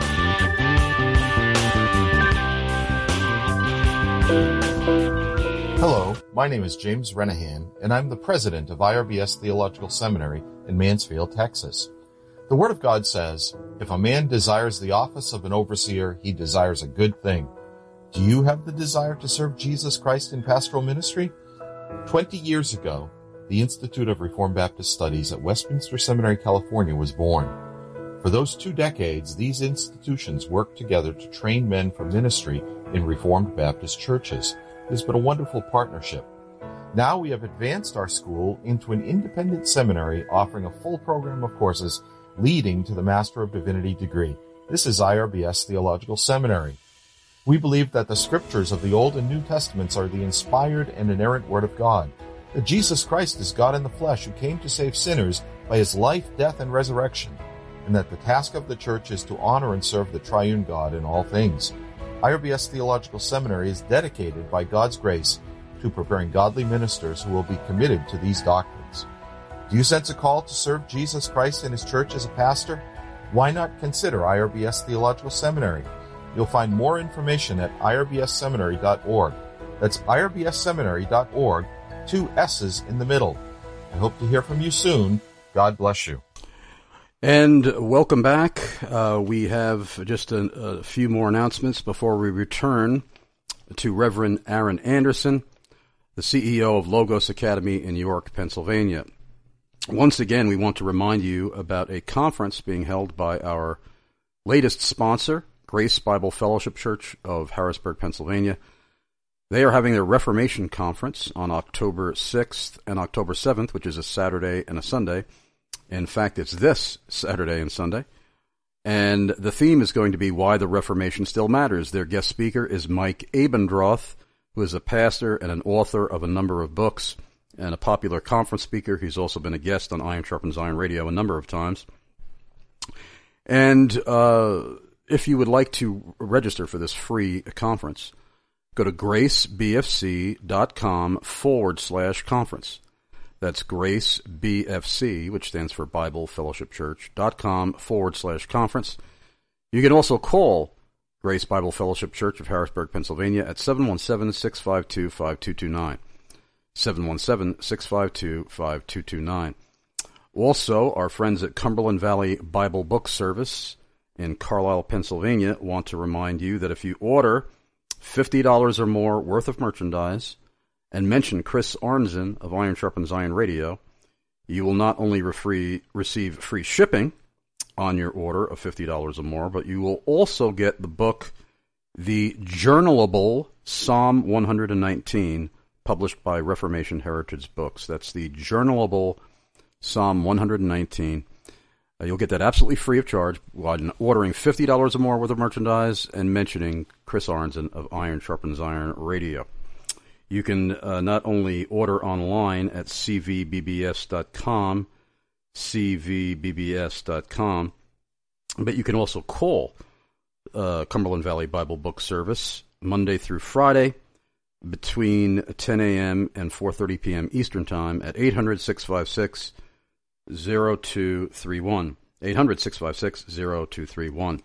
Hello, my name is James Renahan, and I'm the president of I R B S Theological Seminary in Mansfield, Texas. The Word of God says, if a man desires the office of an overseer, he desires a good thing. Do you have the desire to serve Jesus Christ in pastoral ministry? Twenty years ago, the Institute of Reformed Baptist Studies at Westminster Seminary, California was born. For those two decades, these institutions worked together to train men for ministry in Reformed Baptist churches. It has been a wonderful partnership. Now we have advanced our school into an independent seminary offering a full program of courses leading to the Master of Divinity degree. This is I R B S Theological Seminary. We believe that the scriptures of the Old and New Testaments are the inspired and inerrant Word of God, that Jesus Christ is God in the flesh who came to save sinners by his life, death, and resurrection, and that the task of the church is to honor and serve the triune God in all things. I R B S Theological Seminary is dedicated by God's grace to preparing godly ministers who will be committed to these doctrines. Do you sense a call to serve Jesus Christ and his church as a pastor? Why not consider I R B S Theological Seminary? You'll find more information at I R B S seminary dot org. That's I R B S seminary dot org, two S's in the middle. I hope to hear from you soon. God bless you. And welcome back. Uh, we have just a, a few more announcements before we return to Reverend Aaron Anderson, the C E O of Logos Academy in York, Pennsylvania. Once again, we want to remind you about a conference being held by our latest sponsor, Grace Bible Fellowship Church of Harrisburg, Pennsylvania. They are having their Reformation Conference on October sixth and October seventh, which is a Saturday and a Sunday. In fact, it's this Saturday and Sunday. And the theme is going to be Why the Reformation Still Matters. Their guest speaker is Mike Abendroth, who is a pastor and an author of a number of books and a popular conference speaker. He's also been a guest on Iron Sharpens Iron Radio a number of times. And uh, if you would like to register for this free conference, go to gracebfc.com forward slash conference. That's gracebfc, which stands for Bible Fellowship Church, dot com forward slash conference. You can also call Grace Bible Fellowship Church of Harrisburg, Pennsylvania at seven one seven, six five two, five two two nine. seven one seven, six five two, five two two nine. Also, our friends at Cumberland Valley Bible Book Service in Carlisle, Pennsylvania want to remind you that if you order fifty dollars or more worth of merchandise and mention Chris Arnzen of Iron Sharpens Iron Radio, you will not only refree, receive free shipping on your order of fifty dollars or more, but you will also get the book, The Journalable Psalm one nineteen, published by Reformation Heritage Books. That's the Journalable Psalm one nineteen. Uh, you'll get that absolutely free of charge while ordering fifty dollars or more worth of merchandise and mentioning Chris Arnzen of Iron Sharpens Iron Radio. You can uh, not only order online at c v b b s dot com, c v b b s dot com, but you can also call uh, Cumberland Valley Bible Book Service Monday through Friday between ten a.m. and four thirty p.m. Eastern Time at eight hundred, six five six, zero two three one. eight hundred, six five six, zero two three one.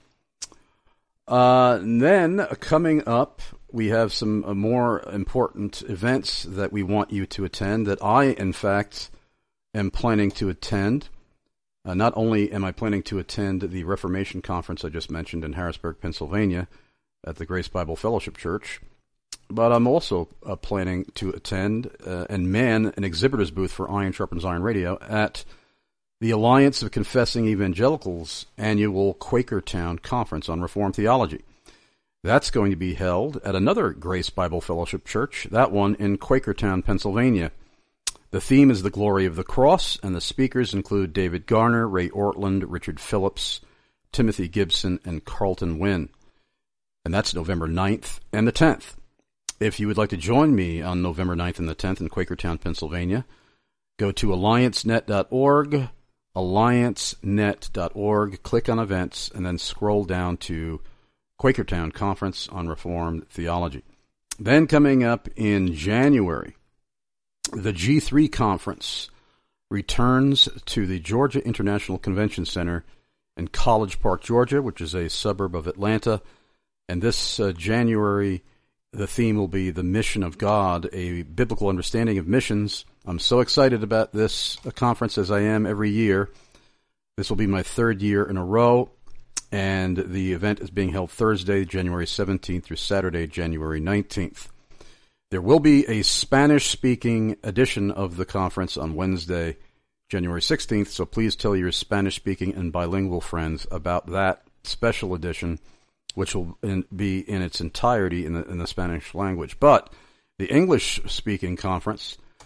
Uh, then, coming up, we have some uh, more important events that we want you to attend, that I, in fact, am planning to attend. Uh, not only am I planning to attend the Reformation Conference I just mentioned in Harrisburg, Pennsylvania, at the Grace Bible Fellowship Church, but I'm also uh, planning to attend uh, and man an exhibitor's booth for Iron Sharpens Iron Radio at the Alliance of Confessing Evangelicals annual Quakertown Conference on Reformed Theology. That's going to be held at another Grace Bible Fellowship Church, that one in Quakertown, Pennsylvania. The theme is the glory of the cross, and the speakers include David Garner, Ray Ortland, Richard Phillips, Timothy Gibson, and Carlton Wynn. And that's November ninth and the tenth. If you would like to join me on November ninth and the tenth in Quakertown, Pennsylvania, go to alliance net dot org, alliance net dot org, click on events, and then scroll down to Quakertown Conference on Reformed Theology. Then coming up in January, the G three Conference returns to the Georgia International Convention Center in College Park, Georgia, which is a suburb of Atlanta. And this uh, January, the theme will be the mission of God, a biblical understanding of missions. I'm so excited about this uh, conference as I am every year. This will be my third year in a row, and the event is being held Thursday, January seventeenth through Saturday, January nineteenth. There will be a Spanish-speaking edition of the conference on Wednesday, January sixteenth, so please tell your Spanish-speaking and bilingual friends about that special edition, which will in, be in its entirety in the, in the Spanish language. But the English-speaking conference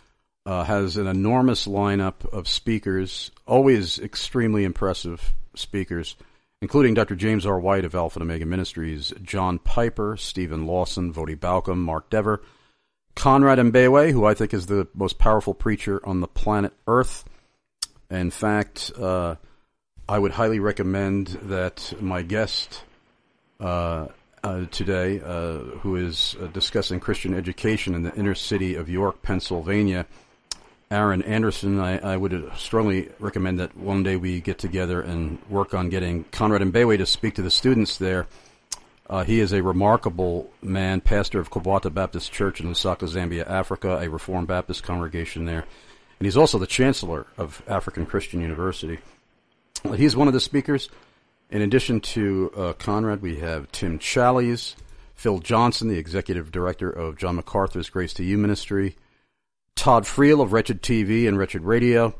uh, has an enormous lineup of speakers, always extremely impressive speakers, including Doctor James R. White of Alpha and Omega Ministries, John Piper, Stephen Lawson, Vodi Balcom, Mark Dever, Conrad Mbewe, who I think is the most powerful preacher on the planet Earth. In fact, uh, I would highly recommend that my guest uh, uh, today, uh, who is uh, discussing Christian education in the inner city of York, Pennsylvania, Aaron Anderson, I, I would strongly recommend that one day we get together and work on getting Conrad Mbewe to speak to the students there. Uh, he is a remarkable man, pastor of Kobwata Baptist Church in Lusaka, Zambia, Africa, a Reformed Baptist congregation there. And he's also the chancellor of African Christian University. He's one of the speakers. In addition to uh, Conrad, we have Tim Challies, Phil Johnson, the executive director of John MacArthur's Grace to You ministry, Todd Friel of Wretched T V and Wretched Radio.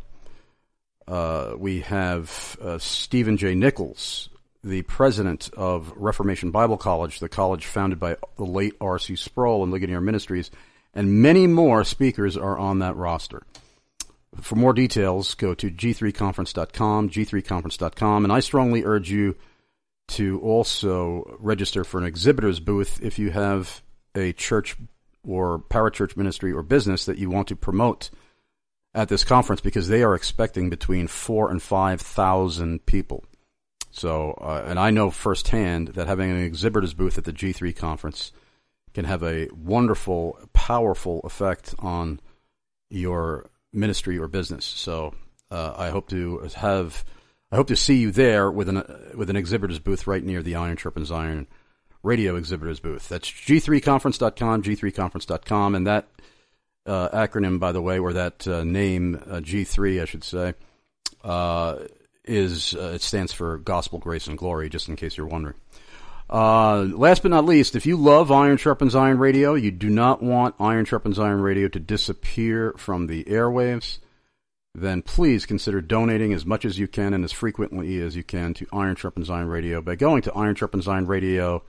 Uh, we have uh, Stephen J. Nichols, the president of Reformation Bible College, the college founded by the late R C Sproul and Ligonier Ministries, and many more speakers are on that roster. For more details, go to G three conference dot com, G three conference dot com, and I strongly urge you to also register for an exhibitor's booth if you have a church or parachurch ministry or business that you want to promote at this conference, because they are expecting between four and five thousand people. So, uh, and I know firsthand that having an exhibitor's booth at the G three conference can have a wonderful, powerful effect on your ministry or business. So, uh, I hope to have, I hope to see you there with an uh, with an exhibitor's booth right near the Iron Sharpens Iron radio exhibitor's booth. That's G three conference dot com, G three conference dot com, and that uh, acronym, by the way, or that uh, name, uh, G three, I should say, uh, is uh, it stands for Gospel, Grace, and Glory, just in case you're wondering. Uh, last but not least, if you love Iron Sharpens Iron Radio, you do not want Iron Sharpens Iron Radio to disappear from the airwaves, then please consider donating as much as you can and as frequently as you can to Iron Sharpens Iron Radio by going to Iron Sharpens Iron Radio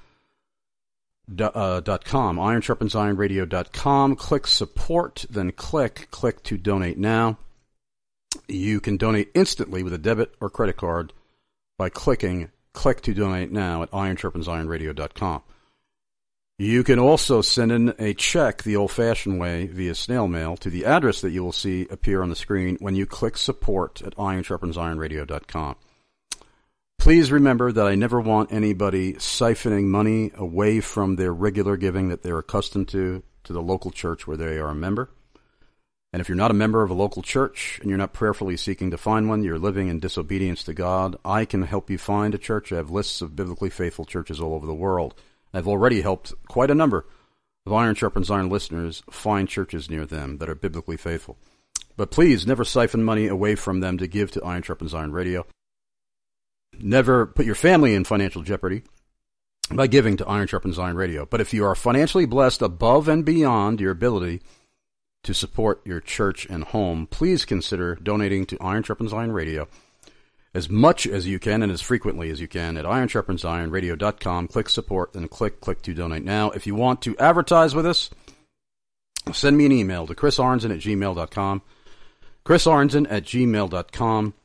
Uh, dot com, Iron Sharpens Iron Radio dot com. Click support, then click click to donate now. You can donate instantly with a debit or credit card by clicking click to donate now at Iron Sharpens Iron Radio dot com. You can also send in a check the old-fashioned way via snail mail to the address that you will see appear on the screen when you click support at Iron Sharpens Iron Radio dot com. Please remember that I never want anybody siphoning money away from their regular giving that they're accustomed to, to the local church where they are a member. And if you're not a member of a local church and you're not prayerfully seeking to find one, you're living in disobedience to God, I can help you find a church. I have lists of biblically faithful churches all over the world. I've already helped quite a number of Iron Sharpens Iron listeners find churches near them that are biblically faithful. But please never siphon money away from them to give to Iron Sharpens Iron Radio. Never put your family in financial jeopardy by giving to Iron Sharpens Iron Radio. But if you are financially blessed above and beyond your ability to support your church and home, please consider donating to Iron Sharpens Iron Radio as much as you can and as frequently as you can at Iron Sharpens Iron Radio dot com. Click support, then click click to donate now. If you want to advertise with us, send me an email to Chris Arnzen at gmail dot com. Chris Arnzen at gmail dot com.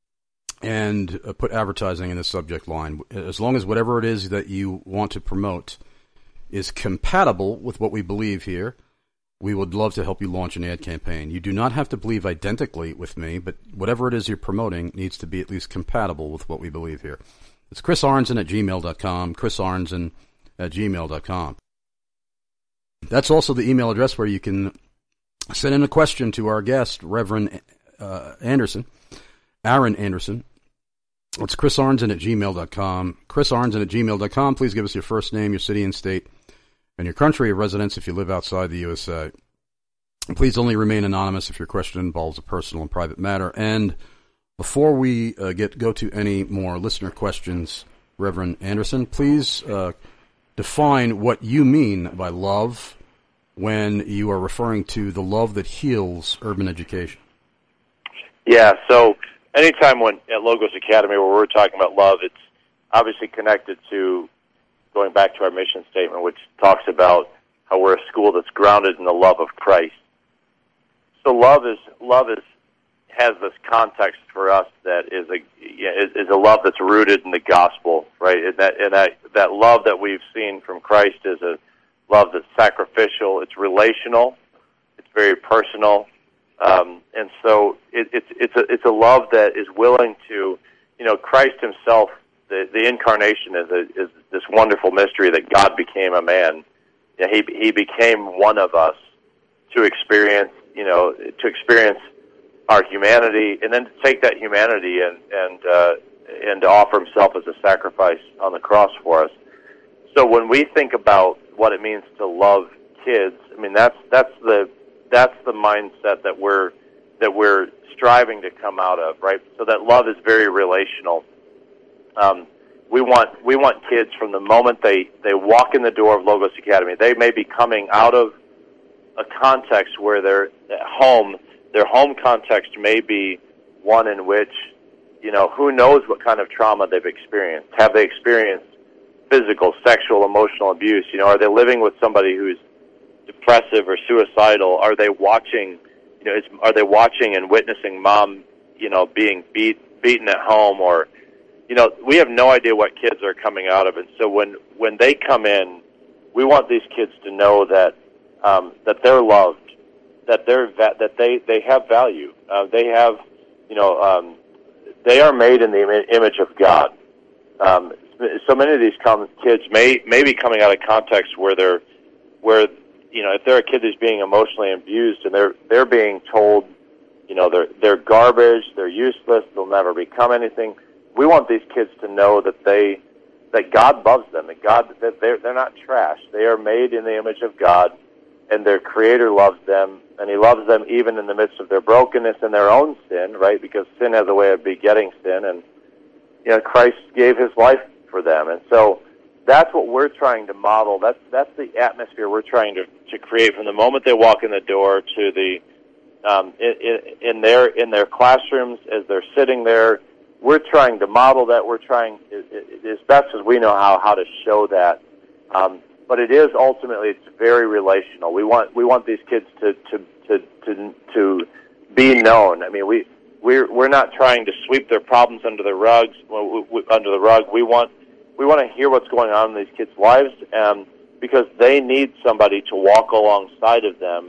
And uh, put advertising in the subject line. As long as whatever it is that you want to promote is compatible with what we believe here, we would love to help you launch an ad campaign. You do not have to believe identically with me, but whatever it is you're promoting needs to be at least compatible with what we believe here. It's Chris Arnzen at gmail dot com, Chris Arnzen at gmail dot com. That's also the email address where you can send in a question to our guest, Reverend uh, Anderson. Aaron Anderson. It's Chris Arnzen at gmail dot com. Chris Arnzen at gmail dot com. Please give us your first name, your city and state, and your country of residence if you live outside the U S A. And please only remain anonymous if your question involves a personal and private matter. And before we uh, get go to any more listener questions, Reverend Anderson, please uh, define what you mean by love when you are referring to the love that heals urban education. Yeah, so anytime when at Logos Academy where we're talking about love, it's obviously connected to going back to our mission statement, which talks about how we're a school that's grounded in the love of Christ. so love is love is has this context for us that is a is, is a love that's rooted in the gospel, right? And that and that that love that we've seen from Christ is a love that's sacrificial. It's relational. It's very personal, um, and so it, it's it's a it's a love that is willing to, you know, Christ Himself. The the incarnation is a, is this wonderful mystery that God became a man. Yeah, he he became one of us to experience, you know, to experience our humanity, and then to take that humanity and and uh, and to offer Himself as a sacrifice on the cross for us. So when we think about what it means to love kids, I mean that's that's the that's the mindset that we're that we're striving to come out of, right? So that love is very relational. Um, we want we want kids from the moment they, they walk in the door of Logos Academy. They may be coming out of a context where they're at home. Their home context may be one in which, you know, who knows what kind of trauma they've experienced. Have they experienced physical, sexual, emotional abuse? You know, are they living with somebody who's depressive or suicidal? Are they watching, you know, is, are they watching and witnessing mom, you know, being beat, beaten at home? Or, you know, we have no idea what kids are coming out of. And so when, when they come in, we want these kids to know that, um, that they're loved, that they're, that they, they have value. Uh, they have, you know, um, they are made in the im- image of God. Um, so many of these com- kids may, may be coming out of context where they're, where, you know, if they're a kid who's being emotionally abused and they're, they're being told, you know, they're, they're garbage, they're useless, they'll never become anything. We want these kids to know that they, that God loves them, that God, that they're, they're not trash. They are made in the image of God, and their Creator loves them, and He loves them even in the midst of their brokenness and their own sin, right? Because sin has a way of begetting sin, and, you know, Christ gave His life for them. And so that's what we're trying to model. That's, that's the atmosphere we're trying to, to create from the moment they walk in the door to the, um, in, in their, in their classrooms as they're sitting there. We're trying to model that. We're trying, as best as we know how, how to show that. Um, but it is ultimately, it's very relational. We want we want these kids to to to to, to be known. I mean, we we're we're not trying to sweep their problems under the rugs under the rug. We want we want to hear what's going on in these kids' lives, um, because they need somebody to walk alongside of them,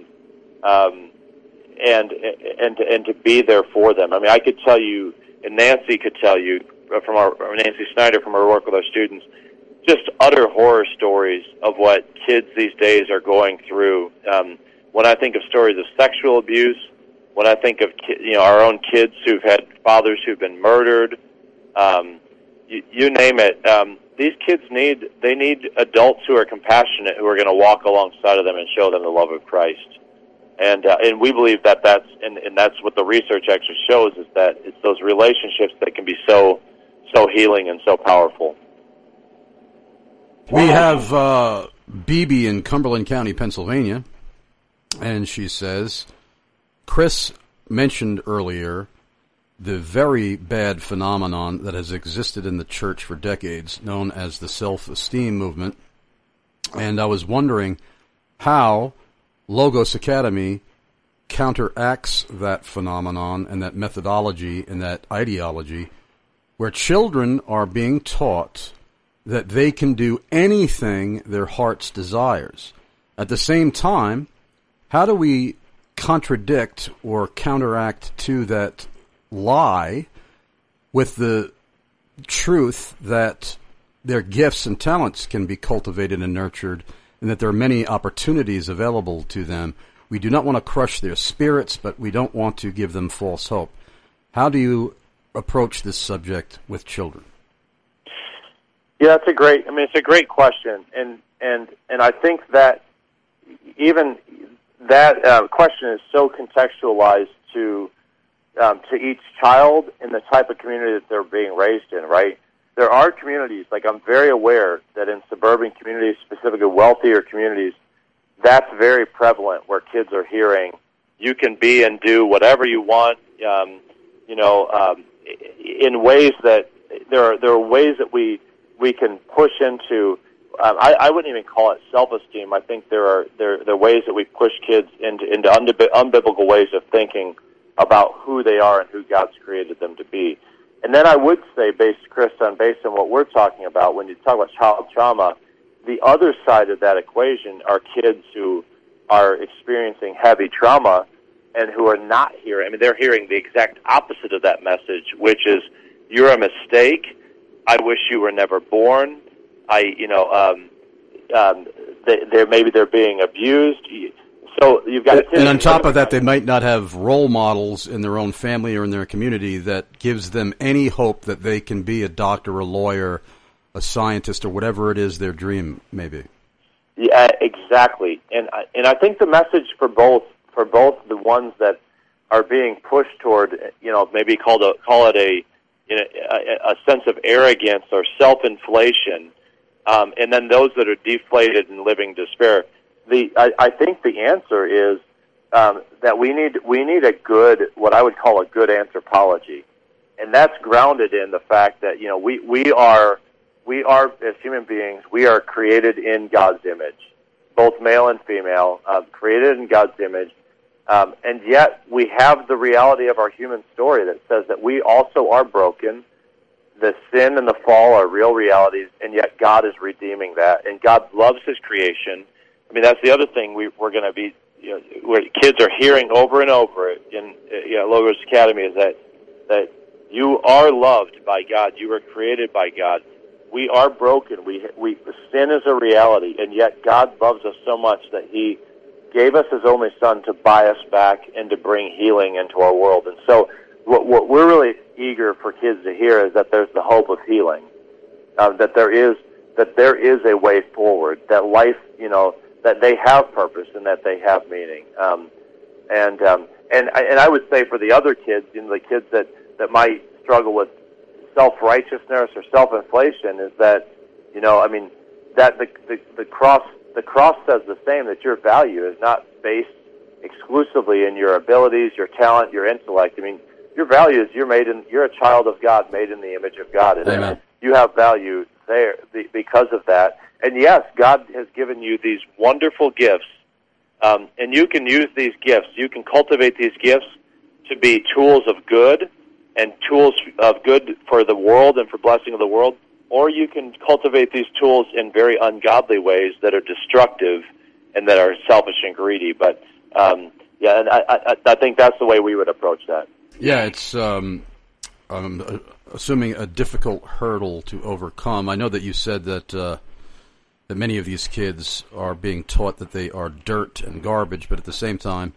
um, and and to, and to be there for them. I mean, I could tell you. And Nancy could tell you from our Nancy Snyder from her work with our students, just utter horror stories of what kids these days are going through. Um, when I think of stories of sexual abuse, when I think of you know our own kids who've had fathers who've been murdered, um, you, you name it. Um, these kids need they need adults who are compassionate, who are going to walk alongside of them and show them the love of Christ. And uh, and we believe that that's and, and that's what the research actually shows, is that it's those relationships that can be so so healing and so powerful. We have uh, B B in Cumberland County, Pennsylvania, and she says, Chris mentioned earlier the very bad phenomenon that has existed in the church for decades, known as the self-esteem movement, and I was wondering how Logos Academy counteracts that phenomenon and that methodology and that ideology, where children are being taught that they can do anything their heart's desires. At the same time, how do we contradict or counteract to that lie with the truth that their gifts and talents can be cultivated and nurtured, and that there are many opportunities available to them? We do not want to crush their spirits, but we don't want to give them false hope. How do you approach this subject with children? Yeah, that's a great. I mean, it's a great question, and and and I think that even that uh, question is so contextualized to um, to each child and the type of community that they're being raised in. Right? There are communities, like I'm very aware that in suburban communities, specifically wealthier communities, that's very prevalent, where kids are hearing, you can be and do whatever you want, um, you know, um, in ways that there are there are ways that we we can push into um, I, I wouldn't even call it self-esteem. I think there are there, there are ways that we push kids into, into unbi- unbiblical ways of thinking about who they are and who God's created them to be. And then I would say, based, Chris, on based on what we're talking about, when you talk about child trauma, the other side of that equation are kids who are experiencing heavy trauma and who are not hearing. I mean, they're hearing the exact opposite of that message, which is, you're a mistake. I wish you were never born. I, you know, um, um, they, they're maybe they're being abused. So you've got. And, and on top of that, they might not have role models in their own family or in their community that gives them any hope that they can be a doctor, a lawyer, a scientist, or whatever it is their dream may be. Yeah, exactly. And I, and I think the message for both for both the ones that are being pushed toward, you know, maybe called a, call it a, you know, a, a sense of arrogance or self-inflation, um, and then those that are deflated and living despair. The I, I think the answer is um, that we need we need a good, what I would call a good anthropology, and that's grounded in the fact that, you know, we we are we are as human beings, we are created in God's image, both male and female, uh, created in God's image, um, and yet we have the reality of our human story that says that we also are broken. The sin and the fall are real realities, and yet God is redeeming that, and God loves His creation. I mean, that's the other thing we, we're going to be, you know, where kids are hearing over and over in, you know, Logos Academy, is that that you are loved by God. You were created by God. We are broken. We we sin is a reality, and yet God loves us so much that He gave us His only Son to buy us back and to bring healing into our world. And so, what what we're really eager for kids to hear is that there's the hope of healing, uh, that there is that there is a way forward, that life, you know, that they have purpose and that they have meaning. Um, and um, and I, and I would say for the other kids, you know, the kids that, that might struggle with self-righteousness or self-inflation, is that, you know, I mean, that the, the the cross the cross says the same, that your value is not based exclusively in your abilities, your talent, your intellect. I mean, your value is you're made in you're a child of God, made in the image of God, and Amen. You have value there because of that. And yes, God has given you these wonderful gifts, um, and you can use these gifts. You can cultivate these gifts to be tools of good and tools of good for the world and for blessing of the world, or you can cultivate these tools in very ungodly ways that are destructive and that are selfish and greedy. But um, yeah, and I, I, I think that's the way we would approach that. Yeah, it's um, um, assuming a difficult hurdle to overcome. I know that you said that. Uh, that many of these kids are being taught that they are dirt and garbage, but at the same time,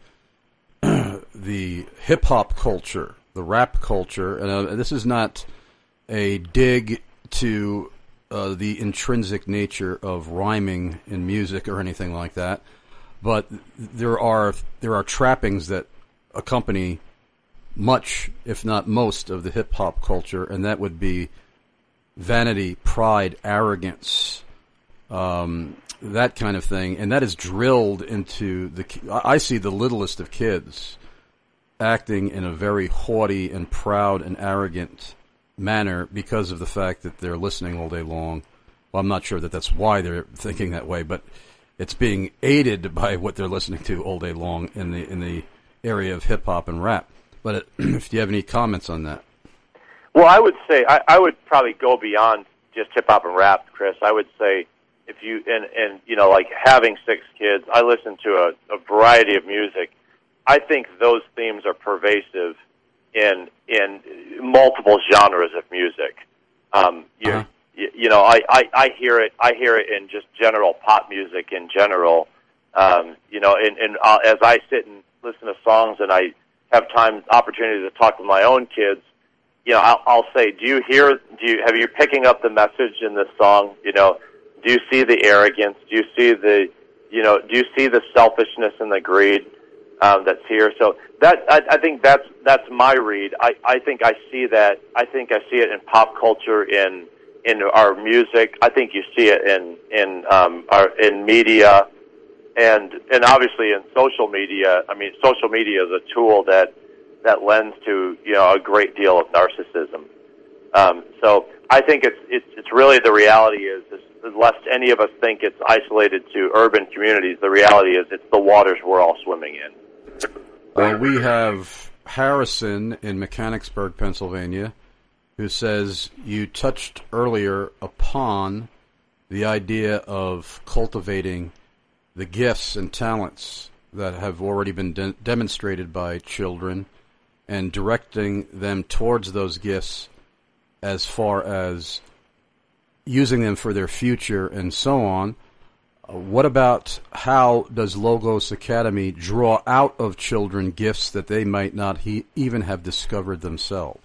the hip-hop culture, the rap culture, and uh, this is not a dig to uh, the intrinsic nature of rhyming in music or anything like that, but there are there are trappings that accompany much, if not most, of the hip-hop culture, and that would be vanity, pride, arrogance, Um, that kind of thing, and that is drilled into the. I see the littlest of kids acting in a very haughty and proud and arrogant manner because of the fact that they're listening all day long. Well, I'm not sure that that's why they're thinking that way, but it's being aided by what they're listening to all day long in the in the area of hip hop and rap. But it, if you have any comments on that, well, I would say I, I would probably go beyond just hip hop and rap, Chris. I would say. If you and, and you know, like having six kids, I listen to a, a variety of music. I think those themes are pervasive in in multiple genres of music. Um, you, uh-huh. you, you know, I, I, I hear it. I hear it in just general pop music in general. Um, you know, and, and uh, as I sit and listen to songs, and I have time opportunity to talk with my own kids, you know, I'll, I'll say, do you hear? Do you have you picking up the message in this song? You know. Do you see the arrogance? Do you see the, you know, do you see the selfishness and the greed um, that's here? So that I, I think that's that's my read. I, I think I see that. I think I see it in pop culture, in in our music. I think you see it in in um, our in media, and and obviously in social media. I mean, social media is a tool that that lends to, you know, a great deal of narcissism. Um, so I think it's it's it's really the reality is is lest any of us think it's isolated to urban communities. The reality is it's the waters we're all swimming in. Well, we have Harrison in Mechanicsburg, Pennsylvania, who says you touched earlier upon the idea of cultivating the gifts and talents that have already been de- demonstrated by children and directing them towards those gifts as far as using them for their future and so on. Uh, what about how does Logos Academy draw out of children gifts that they might not he- even have discovered themselves?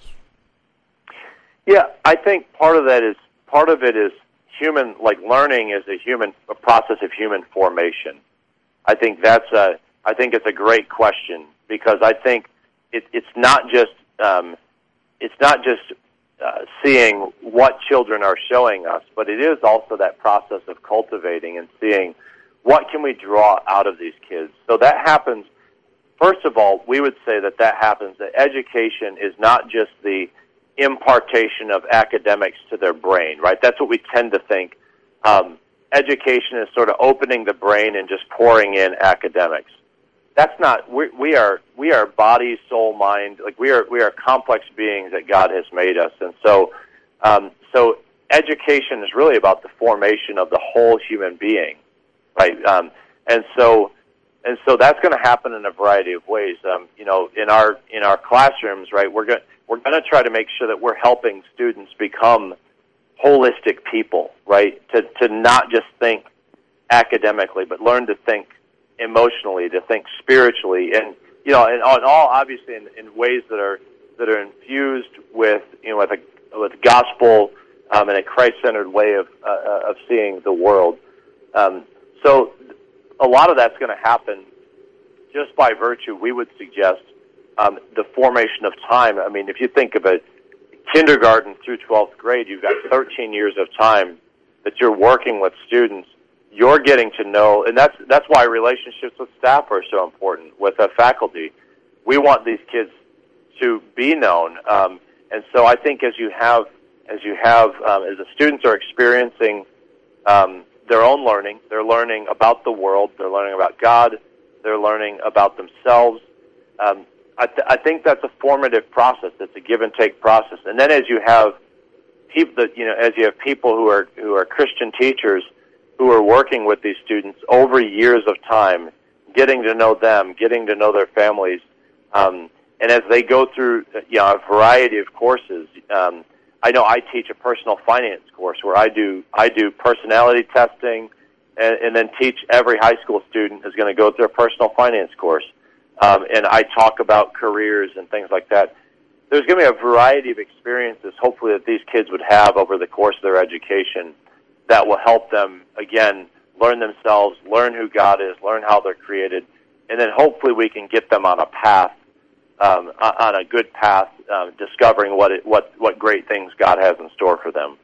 Yeah, I think part of that is, part of it is human, like learning is a human, a process of human formation. I think that's a, I think it's a great question, because I think it, it's not just, um, it's not just uh, seeing what children are showing us, but it is also that process of cultivating and seeing what can we draw out of these kids. So that happens, first of all, we would say that that happens, that education is not just the impartation of academics to their brain, right? That's what we tend to think. Um, education is sort of opening the brain and just pouring in academics. That's not. We, we are. We are body, soul, mind. Like we are. We are complex beings that God has made us, and so, um, so education is really about the formation of the whole human being, right? Um, and so, and so that's going to happen in a variety of ways. Um, you know, in our in our classrooms, right? We're going we're going to try to make sure that we're helping students become holistic people, right? To to not just think academically, but learn to think emotionally, to think spiritually, and you know, and, and all obviously in, in ways that are that are infused with you know with a with gospel um, and a Christ-centered way of uh, of seeing the world. Um, so a lot of that's going to happen just by virtue, we would suggest, um, the formation of time. I mean, if you think of it, kindergarten through twelfth grade, you've got thirteen years of time that you're working with students. You're getting to know, and that's that's why relationships with staff are so important, with the faculty. We want these kids to be known, um, and so I think as you have, as you have, um, as the students are experiencing um, their own learning, they're learning about the world, they're learning about God, they're learning about themselves. Um, I, th- I think that's a formative process. It's a give and take process, and then as you have people, that you know, as you have people who are who are Christian teachers, who are working with these students over years of time, getting to know them, getting to know their families, um, and as they go through you know, a variety of courses. Um, I know I teach a personal finance course where I do I do personality testing, and, and then teach every high school student is going to go through a personal finance course, um, and I talk about careers and things like that. There's going to be a variety of experiences, hopefully, that these kids would have over the course of their education that will help them, again, learn themselves, learn who God is, learn how they're created, and then hopefully we can get them on a path, um, on a good path, uh, discovering what it, what what great things God has in store for them.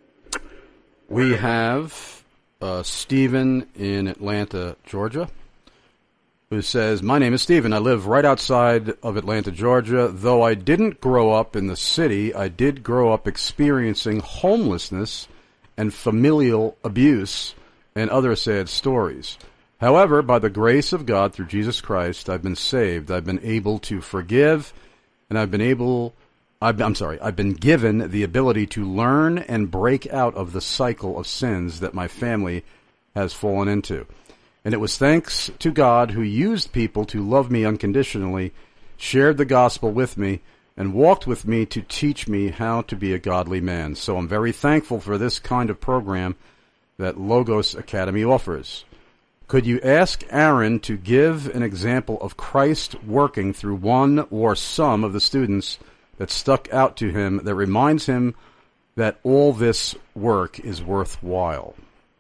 We have uh, Stephen in Atlanta, Georgia, who says, "My name is Stephen. I live right outside of Atlanta, Georgia. Though I didn't grow up in the city, I did grow up experiencing homelessness and familial abuse and other sad stories. However, by the grace of God through Jesus Christ, I've been saved. I've been able to forgive, and I've been able, I've, I'm sorry, I've been given the ability to learn and break out of the cycle of sins that my family has fallen into. And it was thanks to God who used people to love me unconditionally, shared the gospel with me, and walked with me to teach me how to be a godly man. So I'm very thankful for this kind of program that Logos Academy offers. Could you ask Aaron to give an example of Christ working through one or some of the students that stuck out to him that reminds him that all this work is worthwhile?"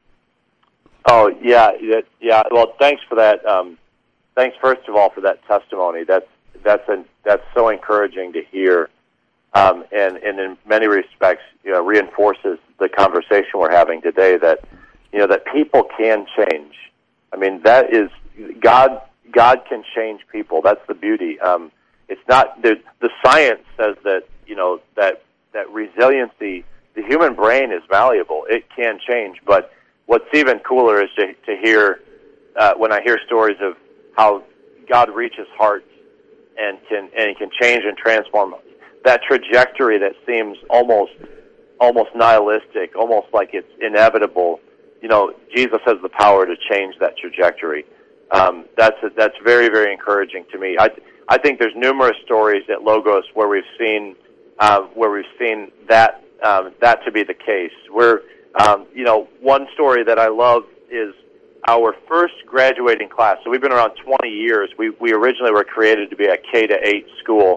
Oh, yeah, yeah. Well, thanks for that. Um, thanks, first of all, for that testimony. That's that's a, that's so encouraging to hear, um, and, and in many respects, you know, reinforces the conversation we're having today. That you know that people can change. I mean, that is God. God can change people. That's the beauty. Um, it's not the the science says that you know that that resiliency the human brain is malleable. It can change. But what's even cooler is to, to hear, uh, when I hear stories of how God reaches hearts and can, and he can change and transform that trajectory that seems almost, almost nihilistic, almost like it's inevitable. You know, Jesus has the power to change that trajectory. Um, that's, that's very, very encouraging to me. I, I think there's numerous stories at Logos where we've seen, uh, where we've seen that, um, that to be the case. Where, um, you know, one story that I love is our first graduating class. So we've been around twenty years. We, we originally were created to be a K to eight school.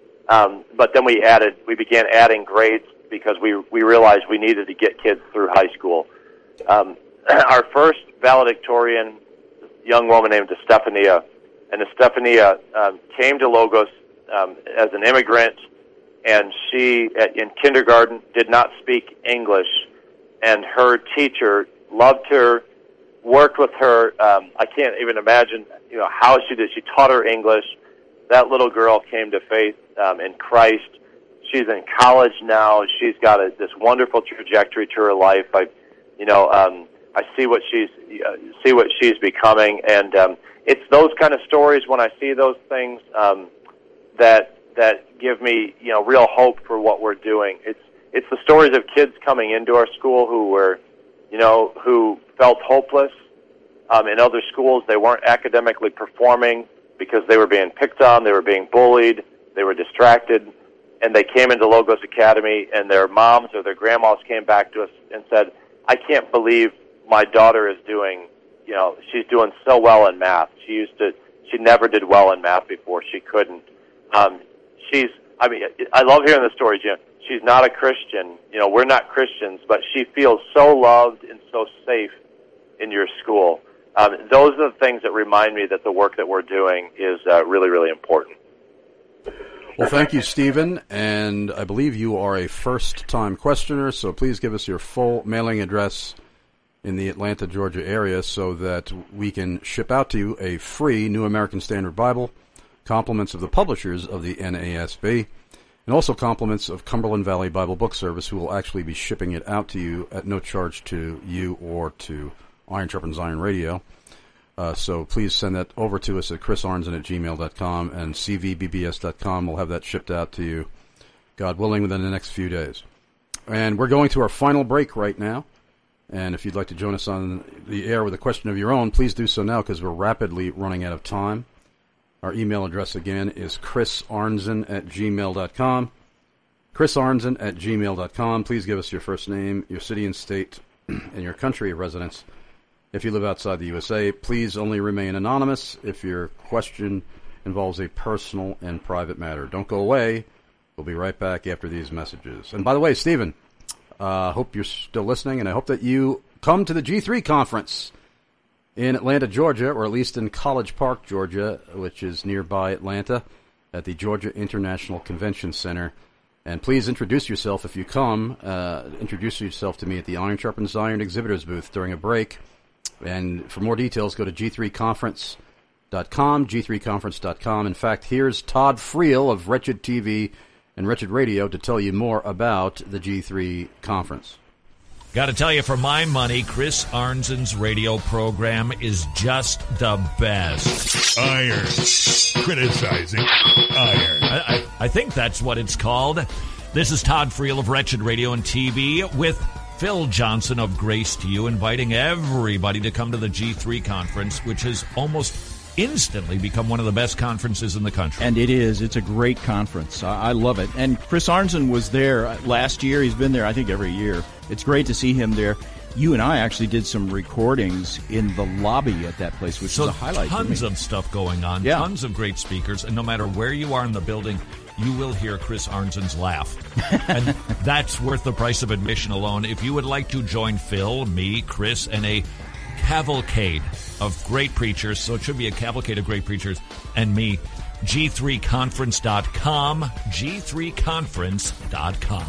Um, but then we added, we began adding grades because we, we realized we needed to get kids through high school. Um, our first valedictorian, young woman named Estefania, and Estefania um, came to Logos um, as an immigrant, and she, in kindergarten, did not speak English, and her teacher loved her, worked with her. Um, I can't even imagine, you know, how she did. She taught her English. That little girl came to faith um, in Christ. She's in college now. She's got a, this wonderful trajectory to her life. I, you know, um, I see what she's uh, see what she's becoming, and um, it's those kind of stories when I see those things um, that that give me, you know, real hope for what we're doing. It's it's the stories of kids coming into our school who were, you know, who felt hopeless. Um, in other schools, they weren't academically performing because they were being picked on, they were being bullied, they were distracted, and they came into Logos Academy, and their moms or their grandmas came back to us and said, I can't believe my daughter is doing, you know, she's doing so well in math. She used to, she never did well in math before. She couldn't. Um, she's, I mean, I love hearing the story, Jim. She's not a Christian. You know, we're not Christians, but she feels so loved and so safe in your school. Um, those are the things that remind me that the work that we're doing is uh, really, really important. Well, thank you, Stephen, and I believe you are a first-time questioner, so please give us your full mailing address in the Atlanta, Georgia area so that we can ship out to you a free New American Standard Bible, compliments of the publishers of the N A S B, and also compliments of Cumberland Valley Bible Book Service, who will actually be shipping it out to you at no charge to you or to Iron Sharpens Iron Radio. Uh, so please send that over to us at chris arnzen at gmail dot com, and c v b b s dot com will have that shipped out to you, God willing, within the next few days. And we're going to our final break right now. And if you'd like to join us on the air with a question of your own, please do so now because we're rapidly running out of time. Our email address again is chris arnzen at gmail dot com. chris arnzen at gmail dot com. Please give us your first name, your city and state, and your country of residence. If you live outside the U S A, please only remain anonymous if your question involves a personal and private matter. Don't go away. We'll be right back after these messages. And by the way, Stephen, I uh, hope you're still listening, and I hope that you come to the G three conference in Atlanta, Georgia, or at least in College Park, Georgia, which is nearby Atlanta, at the Georgia International Convention Center. And please introduce yourself if you come. Uh, introduce yourself to me at the Iron Sharpens Iron exhibitors booth during a break. And for more details, go to g three conference dot com, g three conference dot com. In fact, here's Todd Friel of Wretched T V and Wretched Radio to tell you more about the G three conference. Got to tell you, for my money, Chris Arnzen's radio program is just the best. Iron. Criticizing iron. I, I, I think that's what it's called. This is Todd Friel of Wretched Radio and T V with Phil Johnson of Grace to You, inviting everybody to come to the G three conference, which has almost instantly become one of the best conferences in the country. And it is. It's a great conference. I, I love it. And Chris Arnzen was there last year. He's been there, I think, every year. It's great to see him there. You and I actually did some recordings in the lobby at that place, which so is a highlight for me. Tons of stuff going on, yeah. Tons of great speakers, and no matter where you are in the building, you will hear Chris Arnzen's laugh. And that's worth the price of admission alone. If you would like to join Phil, me, Chris, and a cavalcade of great preachers, so it should be a cavalcade of great preachers, and me, g three conference dot com, g three conference dot com.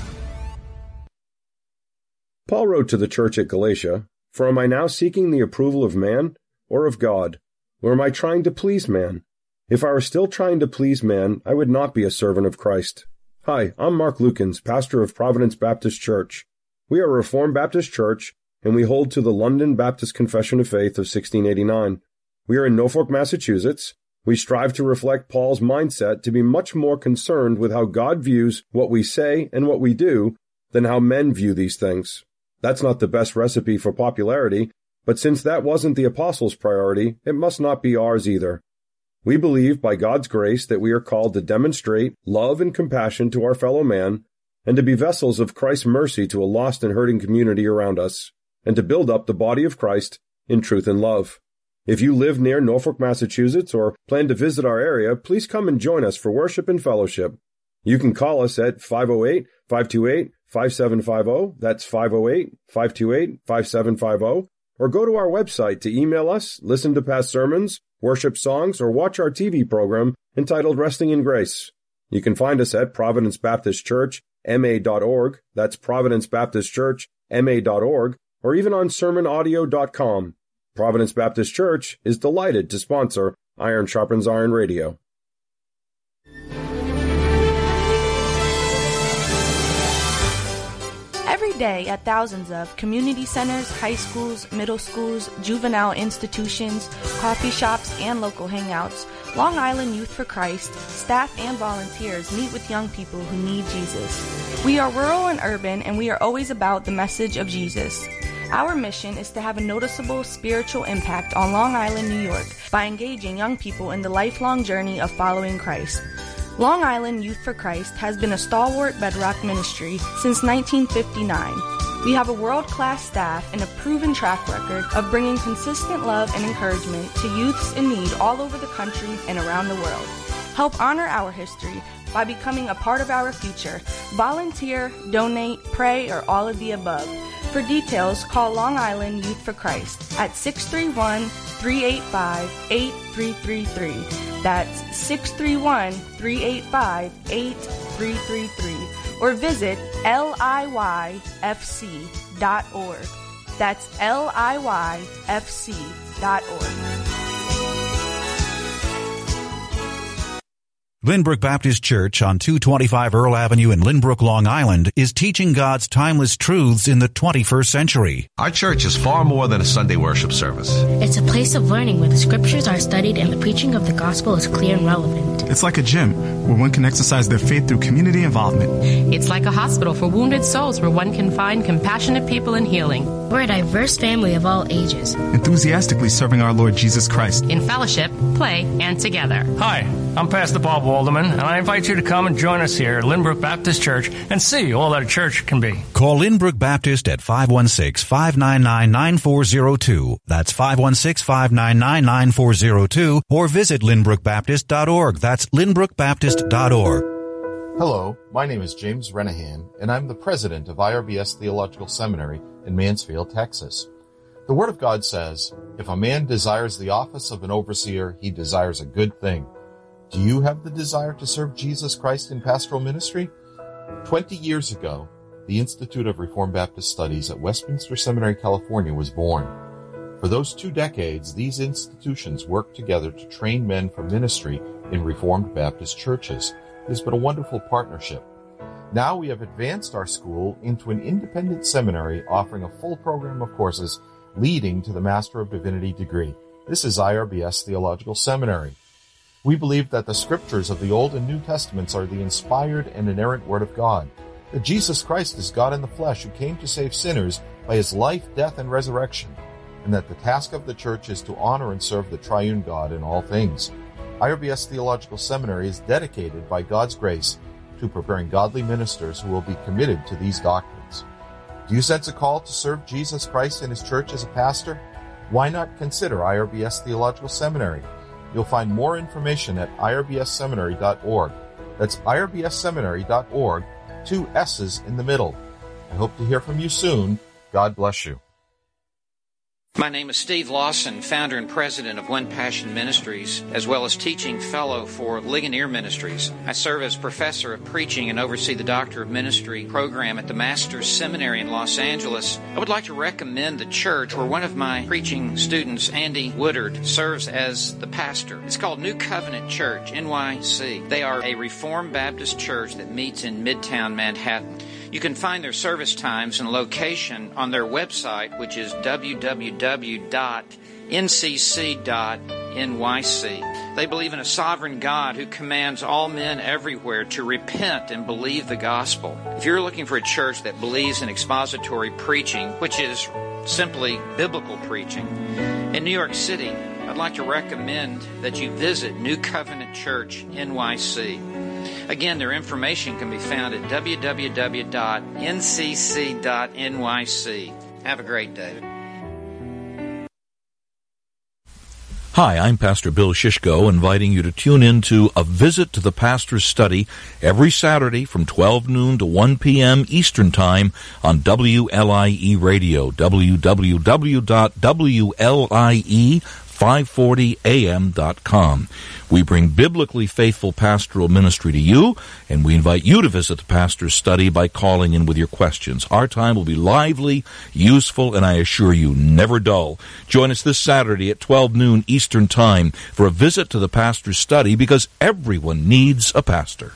Paul wrote to the church at Galatia, "For am I now seeking the approval of man or of God? Or am I trying to please man? If I were still trying to please man, I would not be a servant of Christ. Hi, I'm Mark Lukens, pastor of Providence Baptist Church. We are a Reformed Baptist church, and we hold to the London Baptist Confession of Faith of sixteen eighty-nine. We are in Norfolk, Massachusetts. We strive to reflect Paul's mindset to be much more concerned with how God views what we say and what we do than how men view these things. That's not the best recipe for popularity, but since that wasn't the apostles' priority, it must not be ours either. We believe by God's grace that we are called to demonstrate love and compassion to our fellow man, and to be vessels of Christ's mercy to a lost and hurting community around us, and to build up the body of Christ in truth and love. If you live near Norfolk, Massachusetts, or plan to visit our area, please come and join us for worship and fellowship. You can call us at five oh eight, five two eight, five seven five zero, that's five oh eight, five two eight, five seven five zero, or go to our website to email us, listen to past sermons, worship songs, or watch our T V program entitled Resting in Grace. You can find us at Providence Baptist Church, M A dot org, that's Providence Baptist Church, M A dot org, or even on sermon audio dot com. Providence Baptist Church is delighted to sponsor Iron Sharpens Iron Radio. Every day at thousands of community centers, high schools, middle schools, juvenile institutions, coffee shops, and local hangouts, Long Island Youth for Christ, staff and volunteers meet with young people who need Jesus. We are rural and urban, and we are always about the message of Jesus. Our mission is to have a noticeable spiritual impact on Long Island, New York, by engaging young people in the lifelong journey of following Christ. Long Island Youth for Christ has been a stalwart bedrock ministry since nineteen fifty-nine. We have a world-class staff and a proven track record of bringing consistent love and encouragement to youths in need all over the country and around the world. Help honor our history by becoming a part of our future. Volunteer, donate, pray, or all of the above. For details, call Long Island Youth for Christ at six three one, three eight five, eight three three three. That's six three one, three eight five, eight three three three. Or visit L I Y F C dot org. That's L I Y F C dot org. Lynbrook Baptist Church on two twenty-five Earl Avenue in Lynbrook, Long Island is teaching God's timeless truths in the twenty-first century. Our church is far more than a Sunday worship service. It's a place of learning where the scriptures are studied and the preaching of the gospel is clear and relevant. It's like a gym where one can exercise their faith through community involvement. It's like a hospital for wounded souls where one can find compassionate people and healing. We're a diverse family of all ages, enthusiastically serving our Lord Jesus Christ in fellowship, play, and together. Hi, I'm Pastor Bob Walderman, and I invite you to come and join us here at Lynbrook Baptist Church and see all that a church can be. Call Lynbrook Baptist at five one six, five nine nine, nine four zero two. That's five one six, five nine nine, nine four zero two, or visit lynbrook baptist dot org. That's lynbrook baptist dot org. Hello, my name is James Renahan, and I'm the president of I R B S Theological Seminary in Mansfield, Texas. The Word of God says, if a man desires the office of an overseer, he desires a good thing. Do you have the desire to serve Jesus Christ in pastoral ministry? Twenty years ago, the Institute of Reformed Baptist Studies at Westminster Seminary, California was born. For those two decades, these institutions worked together to train men for ministry in Reformed Baptist churches. It has been a wonderful partnership. Now we have advanced our school into an independent seminary offering a full program of courses leading to the Master of Divinity degree. This is I R B S Theological Seminary. We believe that the scriptures of the Old and New Testaments are the inspired and inerrant Word of God, that Jesus Christ is God in the flesh who came to save sinners by his life, death, and resurrection, and that the task of the church is to honor and serve the triune God in all things. I R B S Theological Seminary is dedicated by God's grace to preparing godly ministers who will be committed to these doctrines. Do you sense a call to serve Jesus Christ in his church as a pastor? Why not consider I R B S Theological Seminary? You'll find more information at I R B S seminary dot org. That's I R B S seminary dot org, two S's in the middle. I hope to hear from you soon. God bless you. My name is Steve Lawson, founder and president of One Passion Ministries, as well as teaching fellow for Ligonier Ministries. I serve as professor of preaching and oversee the Doctor of Ministry program at the Master's Seminary in Los Angeles. I would like to recommend the church where one of my preaching students, Andy Woodard, serves as the pastor. It's called New Covenant Church, N Y C. They are a Reformed Baptist church that meets in Midtown Manhattan. You can find their service times and location on their website, which is w w w dot n c c dot n y c. They believe in a sovereign God who commands all men everywhere to repent and believe the gospel. If you're looking for a church that believes in expository preaching, which is simply biblical preaching, in New York City, I'd like to recommend that you visit New Covenant Church N Y C. Again, their information can be found at w w w dot n c c dot n y c. Have a great day. Hi, I'm Pastor Bill Shishko, inviting you to tune in to A Visit to the Pastor's Study every Saturday from twelve noon to one p.m. Eastern Time on W L I E Radio, w w w dot w l i e five forty a m dot com. We bring biblically faithful pastoral ministry to you, and we invite you to visit the Pastor's Study by calling in with your questions. Our time will be lively, useful, and I assure you, never dull. Join us this Saturday at twelve noon Eastern Time for a visit to the Pastor's Study, because everyone needs a pastor.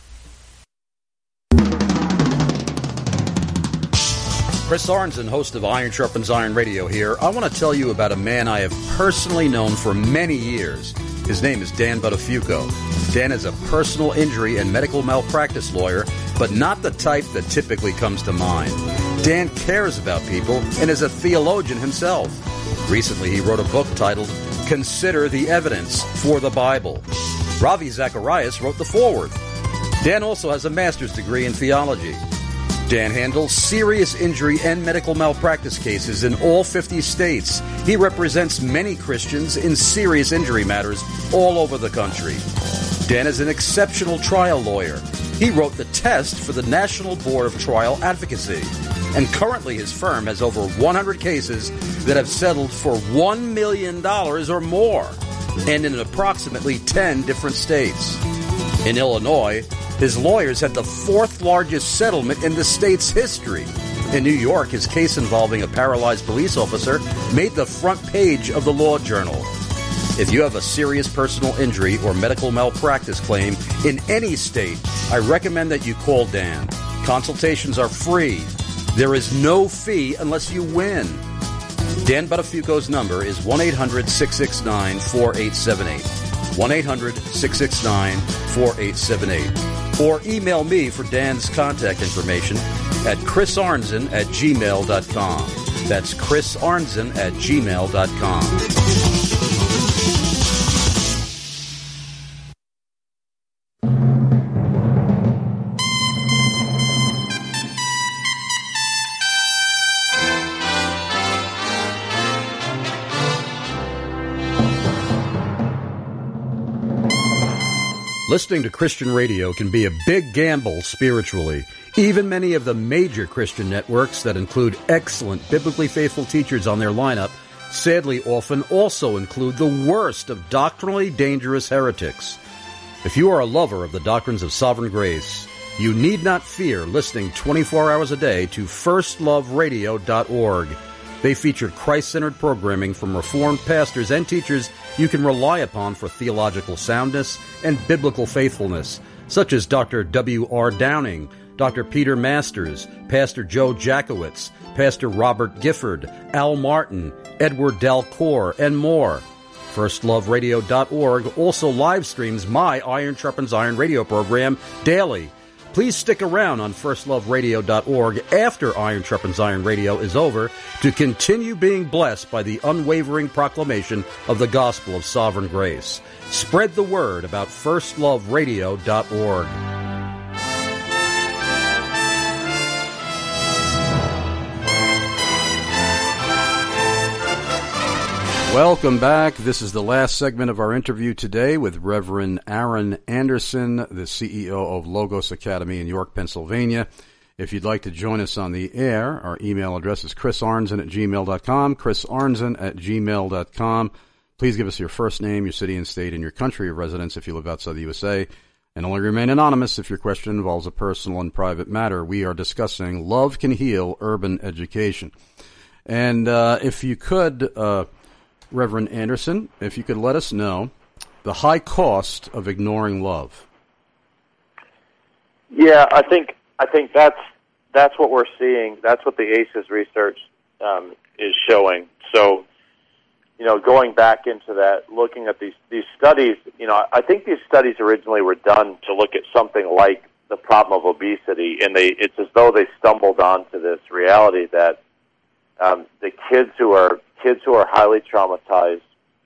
Chris Arnzen, host of Iron Sharpens Iron Radio here. I want to tell you about a man I have personally known for many years. His name is Dan Buttafuoco. Dan is a personal injury and medical malpractice lawyer, but not the type that typically comes to mind. Dan cares about people and is a theologian himself. Recently, he wrote a book titled Consider the Evidence for the Bible. Ravi Zacharias wrote the foreword. Dan also has a master's degree in theology. Dan handles serious injury and medical malpractice cases in all fifty states. He represents many Christians in serious injury matters all over the country. Dan is an exceptional trial lawyer. He wrote the test for the National Board of Trial Advocacy. And currently his firm has over one hundred cases that have settled for one million dollars or more, and in approximately ten different states. In Illinois, his lawyers had the fourth largest settlement in the state's history. In New York, his case involving a paralyzed police officer made the front page of the Law Journal. If you have a serious personal injury or medical malpractice claim in any state, I recommend that you call Dan. Consultations are free. There is no fee unless you win. Dan Buttafuoco's number is one eight hundred six six nine four eight seven eight. one eight hundred six six nine four eight seven eight. Or email me for Dan's contact information at chris arnzen at gmail dot com. That's chris arnzen at gmail dot com. Listening to Christian radio can be a big gamble spiritually. Even many of the major Christian networks that include excellent biblically faithful teachers on their lineup sadly often also include the worst of doctrinally dangerous heretics. If you are a lover of the doctrines of sovereign grace, you need not fear listening twenty-four hours a day to first love radio dot org. They feature Christ-centered programming from Reformed pastors and teachers you can rely upon for theological soundness and biblical faithfulness, such as Doctor W R Downing, Doctor Peter Masters, Pastor Joe Jackowitz, Pastor Robert Gifford, Al Martin, Edward Dalcour, and more. first love radio dot org also live streams my Iron Sharpens Iron radio program daily. Please stick around on first love radio dot org after Iron Sharpens Iron Radio is over to continue being blessed by the unwavering proclamation of the gospel of sovereign grace. Spread the word about first love radio dot org. Welcome back. This is the last segment of our interview today with Reverend Aaron Anderson, the C E O of Logos Academy in York, Pennsylvania. If you'd like to join us on the air, our email address is chris arnzen at gmail dot com, chris arnzen at gmail dot com. Please give us your first name, your city and state, and your country of residence if you live outside the U S A, and only remain anonymous if your question involves a personal and private matter. We are discussing Love Can Heal Urban Education. And uh, if you could, uh, Reverend Anderson, if you could let us know the high cost of ignoring love. Yeah, I think I think that's that's what we're seeing. That's what the A C Es research um, is showing. So, you know, going back into that, looking at these these studies, you know, I think these studies originally were done to look at something like the problem of obesity, and they it's as though they stumbled onto this reality that um, the kids who are kids who are highly traumatized,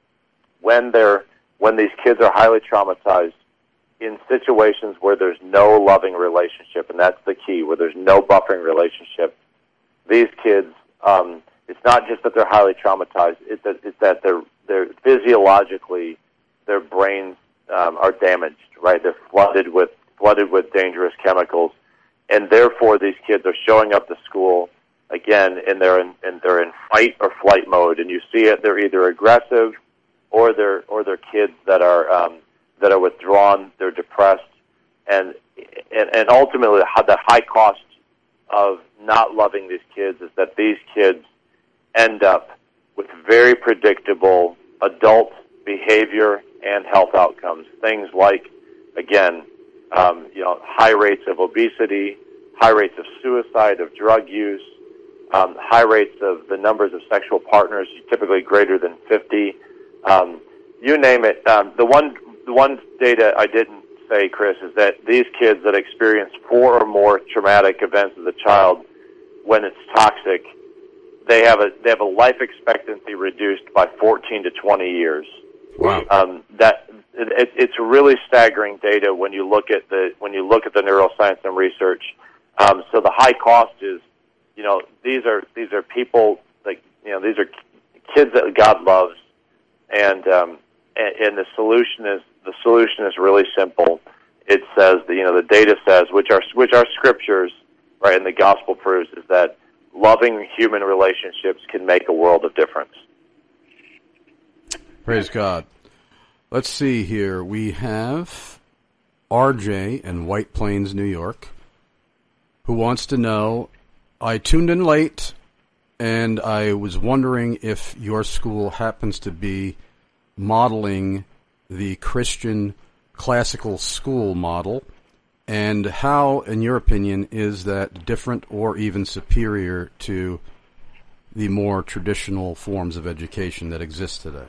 when they're when these kids are highly traumatized in situations where there's no loving relationship, and that's the key, where there's no buffering relationship, these kids, um, it's not just that they're highly traumatized, it's that, it's that they're, they're physiologically, their brains um, are damaged, right? They're flooded with, flooded with dangerous chemicals, and therefore these kids are showing up to school, again, and they're in, and they're in fight or flight mode, and you see it, they're either aggressive or they're, or they're kids that are, um, that are withdrawn, they're depressed, and and, and ultimately the high cost of not loving these kids is that these kids end up with very predictable adult behavior and health outcomes. Things like, again, um, you know, high rates of obesity, high rates of suicide, of drug use, um, high rates of the numbers of sexual partners, typically greater than fifty. Um, you name it. Um, the one The one data I didn't say, Chris, is that these kids that experience four or more traumatic events as a child, when it's toxic, they have a they have a life expectancy reduced by fourteen to twenty years. Wow. Um, that it, it's really staggering data when you look at the when you look at the neuroscience and research. Um, so the high cost is, you know, these are these are people like you know these are kids that God loves, and um, and, and the solution is. The solution is really simple. It says that, you know, the data says, which are which are scriptures, right, and the gospel proves, is that loving human relationships can make a world of difference. Praise God. Let's see here. We have R J in White Plains, New York, who wants to know, I tuned in late, and I was wondering if your school happens to be modeling the Christian classical school model, and how, in your opinion, is that different or even superior to the more traditional forms of education that exist today?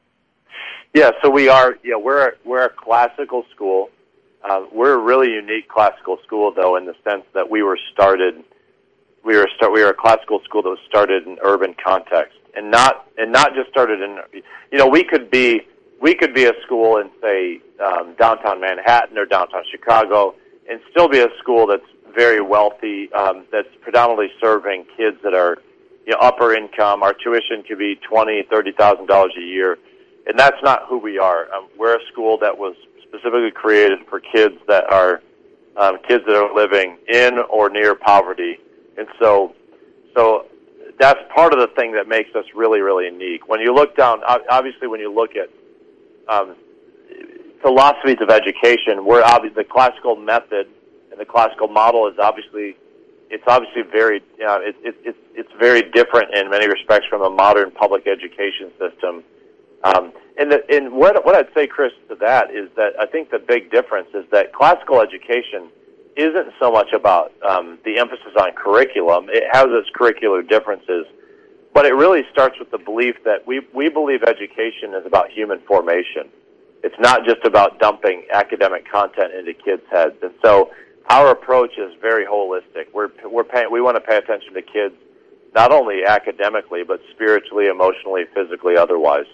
Yeah, so we are, yeah, we're, we're a classical school. Uh, we're a really unique classical school, though, in the sense that we were started, we were start, we were a classical school that was started in urban context, and not, and not just started in, you know, we could be, We could be a school in, say, um, downtown Manhattan or downtown Chicago and still be a school that's very wealthy, um, that's predominantly serving kids that are, you know, upper income. Our tuition could be twenty thousand dollars, thirty thousand dollars a year, and that's not who we are. Um, we're a school that was specifically created for kids that are um, kids that are living in or near poverty, and so so that's part of the thing that makes us really, really unique. When you look down, obviously, when you look at Um, philosophies of education, we're obviously the classical method and the classical model is obviously it's obviously very you know, it, it, it's it's very different in many respects from a modern public education system. Um, and the, and what what I'd say, Chris, to that is that I think the big difference is that classical education isn't so much about um, the emphasis on curriculum. It has its curricular differences. But it really starts with the belief that we, we believe education is about human formation. It's not just about dumping academic content into kids' heads. And so our approach is very holistic. We're, we're paying, we want to pay attention to kids not only academically, but spiritually, emotionally, physically, otherwise.